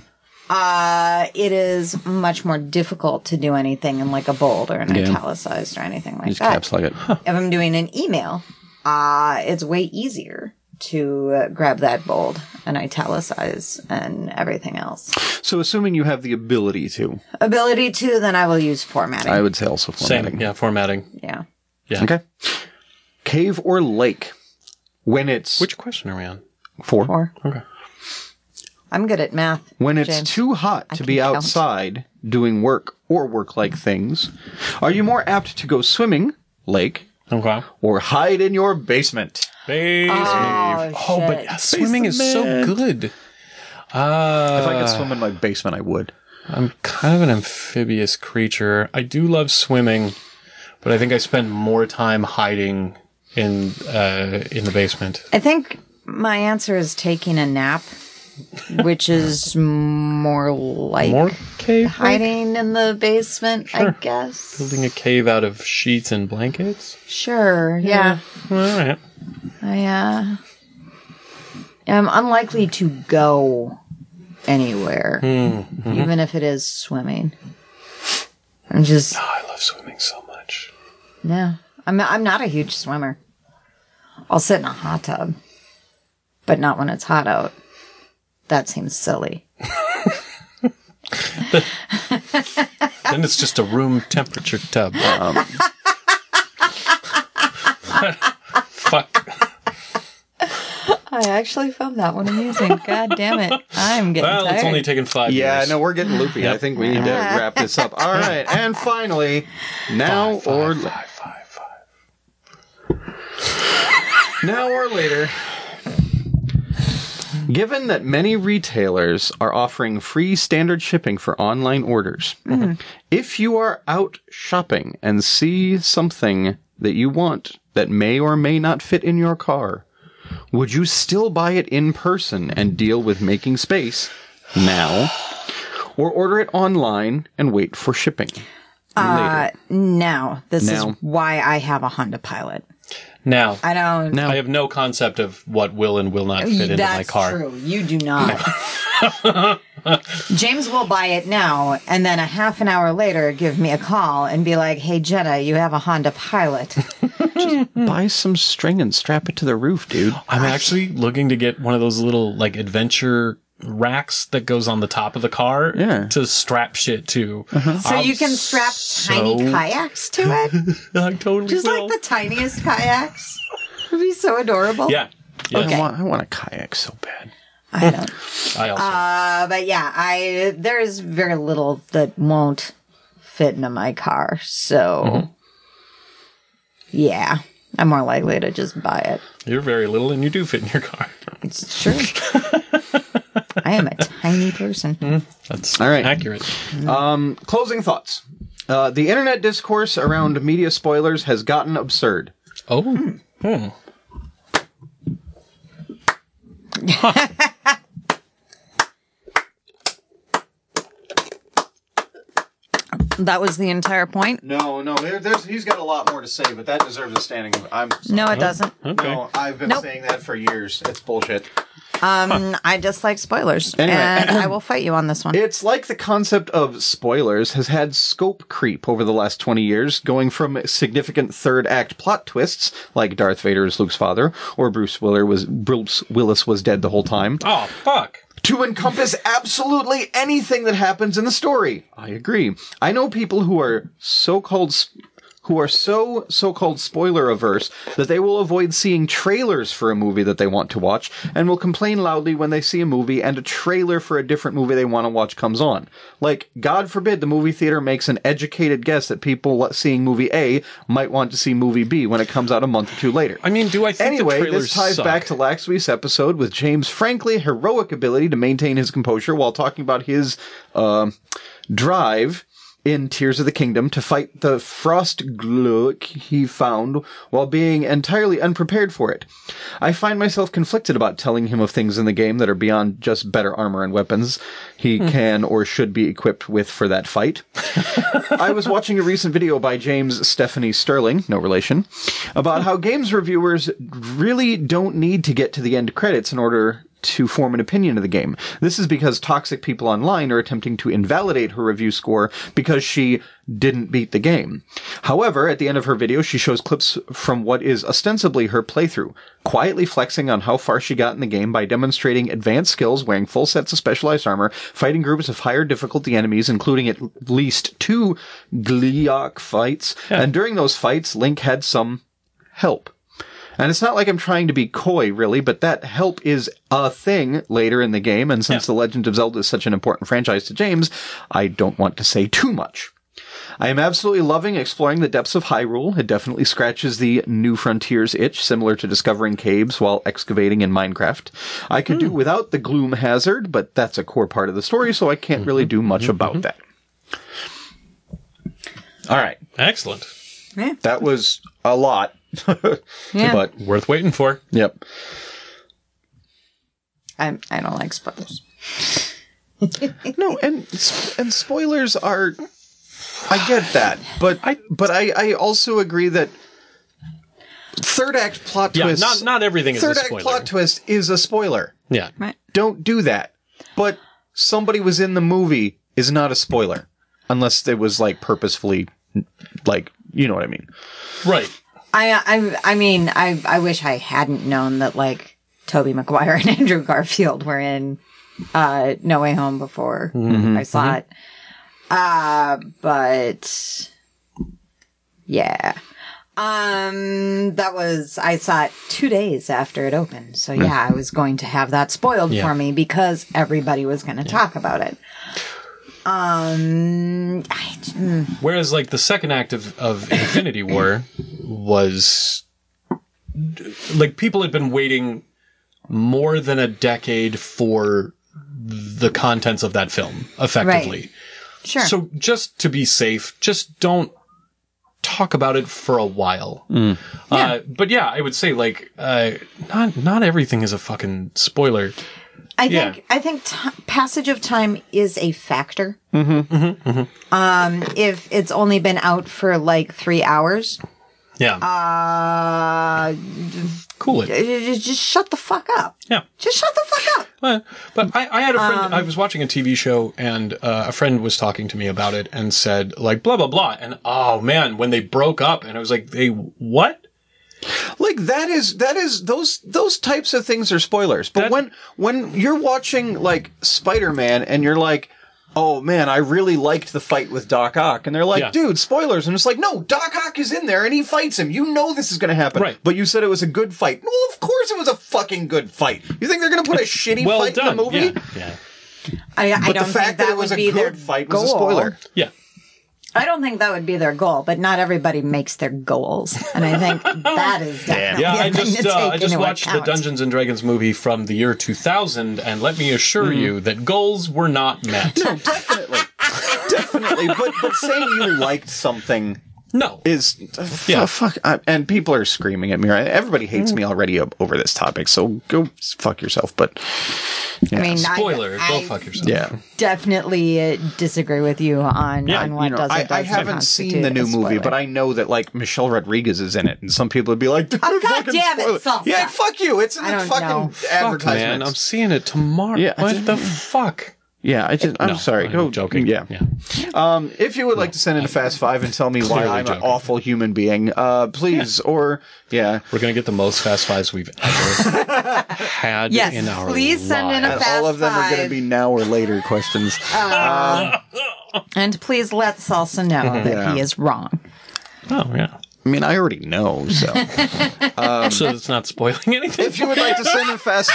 Speaker 2: uh, it is much more difficult to do anything in like a bold or an yeah. italicized or anything like
Speaker 3: Use
Speaker 2: that.
Speaker 3: Caps lock it. Huh.
Speaker 2: If I'm doing an email, uh, it's way easier to uh, grab that bold and italicize and everything else.
Speaker 3: So assuming you have the ability to.
Speaker 2: Ability to, then I will use formatting.
Speaker 3: I would say also formatting.
Speaker 1: Same, yeah, formatting.
Speaker 2: Yeah.
Speaker 1: Yeah.
Speaker 3: Okay. Cave or lake? When it's...
Speaker 1: Which question are we on?
Speaker 3: Four.
Speaker 2: Four.
Speaker 1: Okay.
Speaker 2: I'm good at math.
Speaker 3: When it's
Speaker 2: James.
Speaker 3: too hot to be
Speaker 2: count.
Speaker 3: outside doing work or work-like things, are you more apt to go swimming, lake,
Speaker 1: Okay.
Speaker 3: or hide in your basement?
Speaker 1: Basement.
Speaker 2: Oh,
Speaker 1: Oh, but
Speaker 2: shit.
Speaker 1: yeah, swimming is so
Speaker 3: Basement.
Speaker 1: good. Uh,
Speaker 3: If I could swim in my basement, I would.
Speaker 1: I'm kind of an amphibious creature. I do love swimming, but I think I spend more time hiding in uh, in the basement.
Speaker 2: I think my answer is taking a nap, which is more like
Speaker 1: More cave?
Speaker 2: hiding in the basement, I
Speaker 1: Sure.
Speaker 2: guess.
Speaker 1: Building a cave out of sheets and blankets?
Speaker 2: Sure, yeah.
Speaker 1: All right.
Speaker 2: I, uh, I'm unlikely to go anywhere,
Speaker 1: Mm-hmm.
Speaker 2: even if it is swimming. I'm just,
Speaker 1: Oh, I love swimming so much.
Speaker 2: no, I'm, I'm not a huge swimmer. I'll sit in a hot tub, but not when it's hot out. That seems silly.
Speaker 1: Then it's just a room temperature tub.
Speaker 3: Um,
Speaker 1: Fuck.
Speaker 2: I actually found that one amusing. God damn it. I'm getting
Speaker 1: Well,
Speaker 2: tired.
Speaker 1: it's only taken five
Speaker 3: Yeah,
Speaker 1: years.
Speaker 3: no, we're getting loopy. I
Speaker 1: Yep.
Speaker 3: think we need to wrap this up. All right, and finally, now
Speaker 1: Five,
Speaker 3: or
Speaker 1: five, five, five.
Speaker 3: now or later. Given that many retailers are offering free standard shipping for online orders, if you are out shopping and see something that you want that may or may not fit in your car, would you still buy it in person and deal with making space now, or order it online and wait for shipping
Speaker 2: Uh,
Speaker 3: later?
Speaker 2: now, this
Speaker 3: Now.
Speaker 2: is why I have a Honda Pilot.
Speaker 1: Now,
Speaker 2: I don't.
Speaker 3: Now,
Speaker 1: I have no concept of what will and will not fit into
Speaker 2: That's
Speaker 1: my car.
Speaker 2: true. You do not. James will buy it now, and then a half an hour later, give me a call and be like, "Hey, Jenna, you have a Honda Pilot."
Speaker 3: buy some string and strap it to the roof, dude.
Speaker 1: I'm actually looking to get one of those little like adventure racks that goes on the top of the car
Speaker 3: Yeah.
Speaker 1: to strap shit to.
Speaker 2: So
Speaker 1: I'm
Speaker 2: you can strap tiny
Speaker 1: so-
Speaker 2: kayaks to it,
Speaker 1: I totally
Speaker 2: just
Speaker 1: will.
Speaker 2: like the tiniest kayaks. It'd be so adorable.
Speaker 1: yeah. Yeah.
Speaker 2: Okay.
Speaker 3: I want, I want a kayak so bad.
Speaker 2: I don't.
Speaker 1: I also.
Speaker 2: Uh, but yeah, I there's very little that won't fit into my car, so yeah, I'm more likely to just buy it.
Speaker 1: You're very little and you do fit in your car.
Speaker 2: It's true. I am a tiny person.
Speaker 1: That's
Speaker 3: All right.
Speaker 1: accurate.
Speaker 3: Closing thoughts. Uh, the internet discourse around media spoilers has gotten absurd.
Speaker 1: Oh. Hmm.
Speaker 2: That was the entire point.
Speaker 3: No, no, there, there's, he's got a lot more to say, but that deserves a standing. I'm
Speaker 2: No, it doesn't.
Speaker 1: Okay.
Speaker 3: No, I've been
Speaker 2: Nope.
Speaker 3: saying that for years. It's bullshit.
Speaker 2: Um, I dislike spoilers,
Speaker 3: Anyway.
Speaker 2: and I will fight you on this one.
Speaker 3: It's like the concept of spoilers has had scope creep over the last twenty years, going from significant third act plot twists, like Darth Vader is Luke's father, or Bruce Willis was, Bruce Willis was dead the whole time,
Speaker 1: Oh, fuck.
Speaker 3: to encompass absolutely anything that happens in the story. I agree. I know people who are so-called sp- who are so so-called spoiler averse that they will avoid seeing trailers for a movie that they want to watch and will complain loudly when they see a movie and a trailer for a different movie they want to watch comes on. Like, God forbid the movie theater makes an educated guess that people seeing movie A might want to see movie B when it comes out a month or two later.
Speaker 1: I mean, do I think
Speaker 3: Anyway,
Speaker 1: the trailers
Speaker 3: this ties
Speaker 1: suck?
Speaker 3: back to last week's episode with James' frankly heroic ability to maintain his composure while talking about his uh, drive in Tears of the Kingdom to fight the frost gluk he found while being entirely unprepared for it. I find myself conflicted about telling him of things in the game that are beyond just better armor and weapons he can or should be equipped with for that fight. I was watching a recent video by James Stephanie Sterling, no relation, about how games reviewers really don't need to get to the end credits in order to form an opinion of the game. This is because toxic people online are attempting to invalidate her review score because she didn't beat the game. However, at the end of her video, she shows clips from what is ostensibly her playthrough, quietly flexing on how far she got in the game by demonstrating advanced skills, wearing full sets of specialized armor, fighting groups of higher difficulty enemies, including at least two Gliok fights, and during those fights, Link had some help. And it's not like I'm trying to be coy, really, but that help is a thing later in the game, and since
Speaker 1: Yeah.
Speaker 3: The Legend of Zelda is such an important franchise to James, I don't want to say too much. I am absolutely loving exploring the depths of Hyrule. It definitely scratches the New Frontiers itch, similar to discovering caves while excavating in Minecraft. I could do without the gloom hazard, but that's a core part of the story, so I can't really do much about that. All right.
Speaker 1: Excellent.
Speaker 3: That was a lot.
Speaker 2: Yeah.
Speaker 3: But,
Speaker 1: Worth waiting for.
Speaker 3: yep.
Speaker 2: I I don't like spoilers.
Speaker 3: No, and and spoilers are. I get that, but I but I, I also agree that third act plot
Speaker 1: Yeah,
Speaker 3: twist.
Speaker 1: not not everything is a
Speaker 3: third act
Speaker 1: spoiler.
Speaker 3: plot twist is a spoiler.
Speaker 1: Yeah.
Speaker 2: Right.
Speaker 3: Don't do that. But somebody was in the movie is not a spoiler, unless it was like purposefully, like you know what I mean.
Speaker 1: Right.
Speaker 2: I I I mean I I wish I hadn't known that like Tobey Maguire and Andrew Garfield were in uh, No Way Home before I saw it. Uh, but yeah. Um, that was, I saw it two days after it opened. So yeah, I was going to have that spoiled
Speaker 1: Yeah.
Speaker 2: for me because everybody was going to yeah. talk about it. Um, I, mm.
Speaker 1: Whereas, like, the second act of, of Infinity War was, like, people had been waiting more than a decade for the contents of that film, effectively.
Speaker 2: Right. Sure.
Speaker 1: So just to be safe, just don't talk about it for a while. Mm. Uh, yeah. But yeah, I would say, like, uh, not not everything is a fucking spoiler.
Speaker 2: I
Speaker 1: yeah.
Speaker 2: think I think t- passage of time is a factor.
Speaker 1: Mm-hmm. Mm-hmm. Mm-hmm.
Speaker 2: Um, if it's only been out for like three hours,
Speaker 1: yeah,
Speaker 2: uh,
Speaker 1: cool it.
Speaker 2: Just shut the fuck up.
Speaker 1: Yeah,
Speaker 2: just shut the fuck up.
Speaker 1: Uh, but I, I had a friend.
Speaker 2: Um,
Speaker 1: I was watching a T V show, and uh, a friend was talking to me about it, and said like blah blah blah. And oh man, when they broke up, and I was like, they what?
Speaker 3: Like that is that is those those types of things are spoilers. But
Speaker 1: that,
Speaker 3: when when you're watching like Spider-Man and you're like, oh man, I really liked the fight with Doc Ock, and they're like, yeah. dude, spoilers, and it's like, no, Doc Ock is in there and he fights him. You know this is going to happen,
Speaker 1: right?
Speaker 3: But you said it was a good fight. Well, of course it was a fucking good fight. You think they're going to put a shitty
Speaker 1: well
Speaker 3: fight
Speaker 1: done.
Speaker 3: in the movie?
Speaker 1: Yeah. yeah.
Speaker 2: I, I
Speaker 3: but
Speaker 2: don't
Speaker 3: the fact
Speaker 2: think
Speaker 3: that,
Speaker 2: that
Speaker 3: it was
Speaker 2: would
Speaker 3: a
Speaker 2: be
Speaker 3: good
Speaker 2: their
Speaker 3: fight
Speaker 2: goal.
Speaker 3: was a spoiler.
Speaker 1: Yeah.
Speaker 2: I don't think that would be their goal, but not everybody makes their goals, and I think that is definitely
Speaker 1: yeah. I
Speaker 2: a thing
Speaker 1: just
Speaker 2: to
Speaker 1: uh,
Speaker 2: take
Speaker 1: I just
Speaker 2: into
Speaker 1: watched
Speaker 2: account.
Speaker 1: the Dungeons and Dragons movie from the year two thousand, and let me assure mm. you that goals were not met.
Speaker 3: No, definitely, definitely. But but saying you liked something.
Speaker 1: No.
Speaker 3: Is, uh,
Speaker 1: yeah.
Speaker 3: f- fuck, I, and people are screaming at me. Right? Everybody hates me already over this topic, so go fuck yourself. But,
Speaker 2: yeah. I mean,
Speaker 1: spoiler,
Speaker 2: I,
Speaker 1: go
Speaker 2: I
Speaker 1: fuck yourself.
Speaker 3: Yeah.
Speaker 2: Definitely uh, disagree with you on,
Speaker 1: yeah,
Speaker 2: on what
Speaker 3: you know,
Speaker 2: does
Speaker 3: I,
Speaker 2: it does
Speaker 3: I haven't seen the new movie, but I know that, like, Michelle Rodriguez is in it, and some people would be like,
Speaker 2: oh, God damn it, Salsa.
Speaker 3: Yeah, fuck you. It's in
Speaker 2: I
Speaker 3: the fucking
Speaker 2: know.
Speaker 3: advertisement.
Speaker 1: Fuck, man, I'm seeing it tomorrow. Yeah, what just, the fuck?
Speaker 3: Yeah, I just, I'm
Speaker 1: no,
Speaker 3: sorry.
Speaker 1: I'm
Speaker 3: Go,
Speaker 1: joking.
Speaker 3: Yeah.
Speaker 1: yeah.
Speaker 3: Um, if you would like to send in a Fast Five and tell me why I'm joking. An awful human being, uh, please, yeah. or, yeah.
Speaker 1: We're going to get the most Fast Fives we've ever had
Speaker 2: yes,
Speaker 1: in our
Speaker 2: please send
Speaker 1: lives.
Speaker 2: in a
Speaker 3: and
Speaker 2: Fast
Speaker 3: all of them
Speaker 2: five.
Speaker 3: are going to be now or later questions.
Speaker 2: Uh, um, and please let Salsa know that
Speaker 3: yeah.
Speaker 2: he is wrong.
Speaker 1: Oh, yeah.
Speaker 3: I mean, I already know, so.
Speaker 1: um, so it's not spoiling anything.
Speaker 3: If you would like to send in Fast...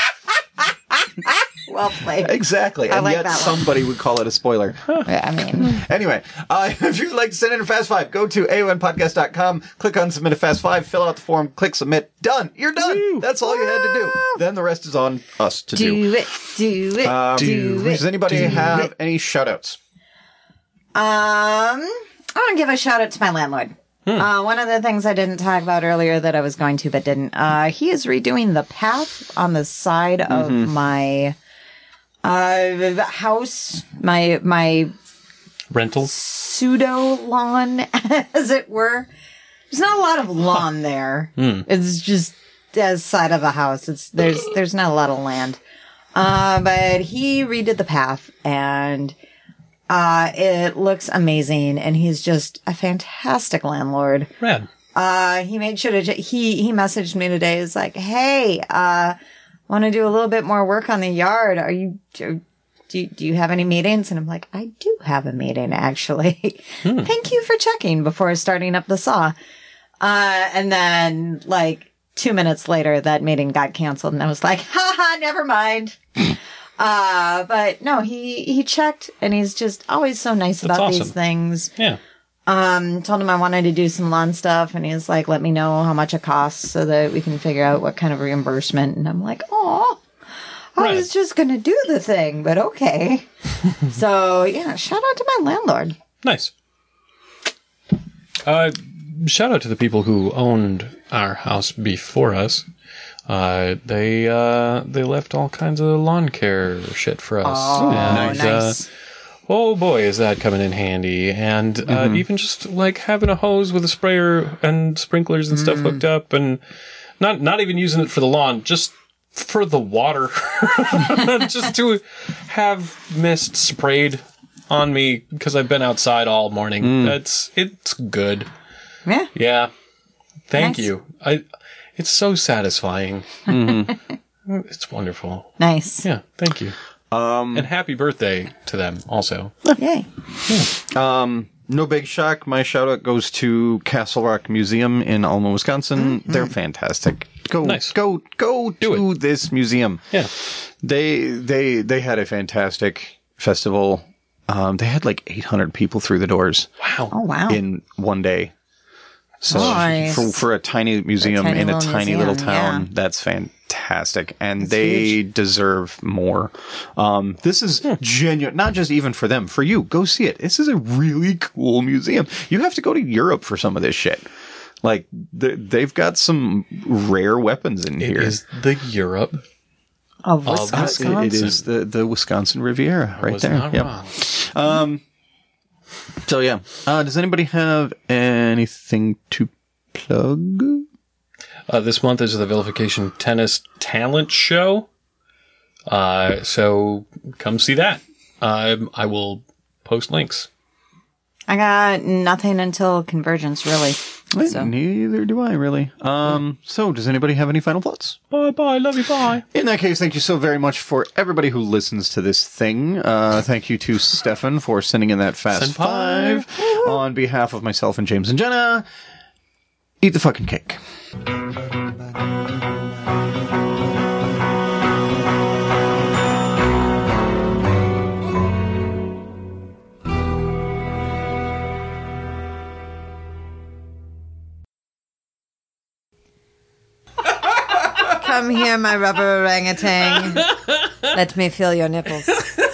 Speaker 2: Well played.
Speaker 3: Exactly.
Speaker 2: I
Speaker 3: And
Speaker 2: like
Speaker 3: yet
Speaker 2: that
Speaker 3: somebody would call it a spoiler.
Speaker 2: Yeah, I mean.
Speaker 3: Anyway, uh, if you'd like to send in a Fast Five, go to A O N podcast dot com, click on Submit a Fast Five, fill out the form, click Submit. Done. You're done. Woo. That's all you had to do. Then the rest is on us to do.
Speaker 2: Do it. Do it.
Speaker 3: Um,
Speaker 2: do it.
Speaker 3: Does anybody
Speaker 2: do
Speaker 3: have
Speaker 2: it.
Speaker 3: any shout-outs?
Speaker 2: Um, I want to give a shout out to my landlord. Hmm. Uh, one of the things I didn't talk about earlier that I was going to but didn't. Uh, he is redoing the path on the side of mm-hmm. my uh, house, my my
Speaker 1: rental
Speaker 2: pseudo lawn, as it were. There's not a lot of lawn there. Hmm. It's just as side of a house. It's there's there's not a lot of land. Uh, but he redid the path and. Uh, it looks amazing, and he's just a fantastic landlord.
Speaker 1: Rad.
Speaker 2: Uh, he made sure to, he, he messaged me today. He's like, hey, uh, want to do a little bit more work on the yard. Are you, do, do, do you have any meetings? And I'm like, I do have a meeting, actually. Hmm. Thank you for checking before starting up the saw. Uh, and then, like, two minutes later, that meeting got canceled, and I was like, ha ha, never mind. Uh, but no, he, he checked, and he's just always so nice
Speaker 1: That's
Speaker 2: about
Speaker 1: awesome.
Speaker 2: these things.
Speaker 1: Yeah.
Speaker 2: Um, told him I wanted to do some lawn stuff, and he's like, let me know how much it costs so that we can figure out what kind of reimbursement. And I'm like, oh, I right. was just gonna do the thing, but okay. So, yeah, shout out to my landlord.
Speaker 1: Nice. Uh, shout out to the people who owned our house before us. Uh, they, uh, they left all kinds of lawn care shit for us.
Speaker 2: Oh,
Speaker 1: and,
Speaker 2: nice.
Speaker 1: Uh, oh boy, is that coming in handy. And, uh, mm-hmm. even just like having a hose with a sprayer and sprinklers and stuff mm. hooked up and not, not even using it for the lawn, just for the water. Just to have mist sprayed on me because I've been outside all morning. Mm. That's, it's good.
Speaker 2: Yeah.
Speaker 1: Yeah. Thank
Speaker 2: nice.
Speaker 1: you. I, It's so satisfying. Mm-hmm. It's wonderful.
Speaker 2: Nice.
Speaker 1: Yeah, thank you.
Speaker 3: Um,
Speaker 1: and happy birthday to them also.
Speaker 2: Yay.
Speaker 3: Yeah. Um, no big shock. My shout out goes to Castle Rock Museum in Alma, Wisconsin. Mm-hmm. They're fantastic. Go,
Speaker 1: nice.
Speaker 3: go, go
Speaker 1: Do
Speaker 3: to
Speaker 1: it.
Speaker 3: this museum.
Speaker 1: Yeah.
Speaker 3: They, they, they had a fantastic festival. Um, they had like eight hundred people through the doors.
Speaker 1: Wow.
Speaker 2: Oh, wow.
Speaker 3: In one day. So
Speaker 2: Nice.
Speaker 3: for, for a tiny museum
Speaker 2: tiny
Speaker 3: in a
Speaker 2: little
Speaker 3: tiny
Speaker 2: museum,
Speaker 3: little town,
Speaker 2: yeah.
Speaker 3: that's fantastic. And
Speaker 2: That's
Speaker 3: they
Speaker 2: huge.
Speaker 3: deserve more. Um, this is genuine, not just even for them, for you. Go see it. This is a really cool museum. You have to go to Europe for some of this shit. Like, th- they've got some rare weapons in
Speaker 1: It
Speaker 3: here.
Speaker 1: is the Europe.
Speaker 2: Of
Speaker 1: Of
Speaker 2: Wisconsin.
Speaker 3: It- it is the, the Wisconsin Riviera right
Speaker 1: was
Speaker 3: there.
Speaker 1: not
Speaker 3: Yep.
Speaker 1: wrong.
Speaker 3: So, yeah. Uh, does anybody have anything to plug?
Speaker 1: Uh, this month is the Vilification Tennis Talent Show. Uh, so come see that. Um, I will post links.
Speaker 2: I got nothing until Convergence, really.
Speaker 3: Eh,
Speaker 2: So.
Speaker 3: Neither do I, really. Um, so, does anybody have any final thoughts?
Speaker 1: Bye bye. Love you. Bye.
Speaker 3: In that case, thank you so very much for everybody who listens to this thing. Uh, thank you to Stefan for sending in that Fast
Speaker 1: Senpai.
Speaker 3: Five. On behalf of myself and James and Jenna, eat the fucking cake.
Speaker 2: Come here, my rubber orangutan. Let me feel your nipples.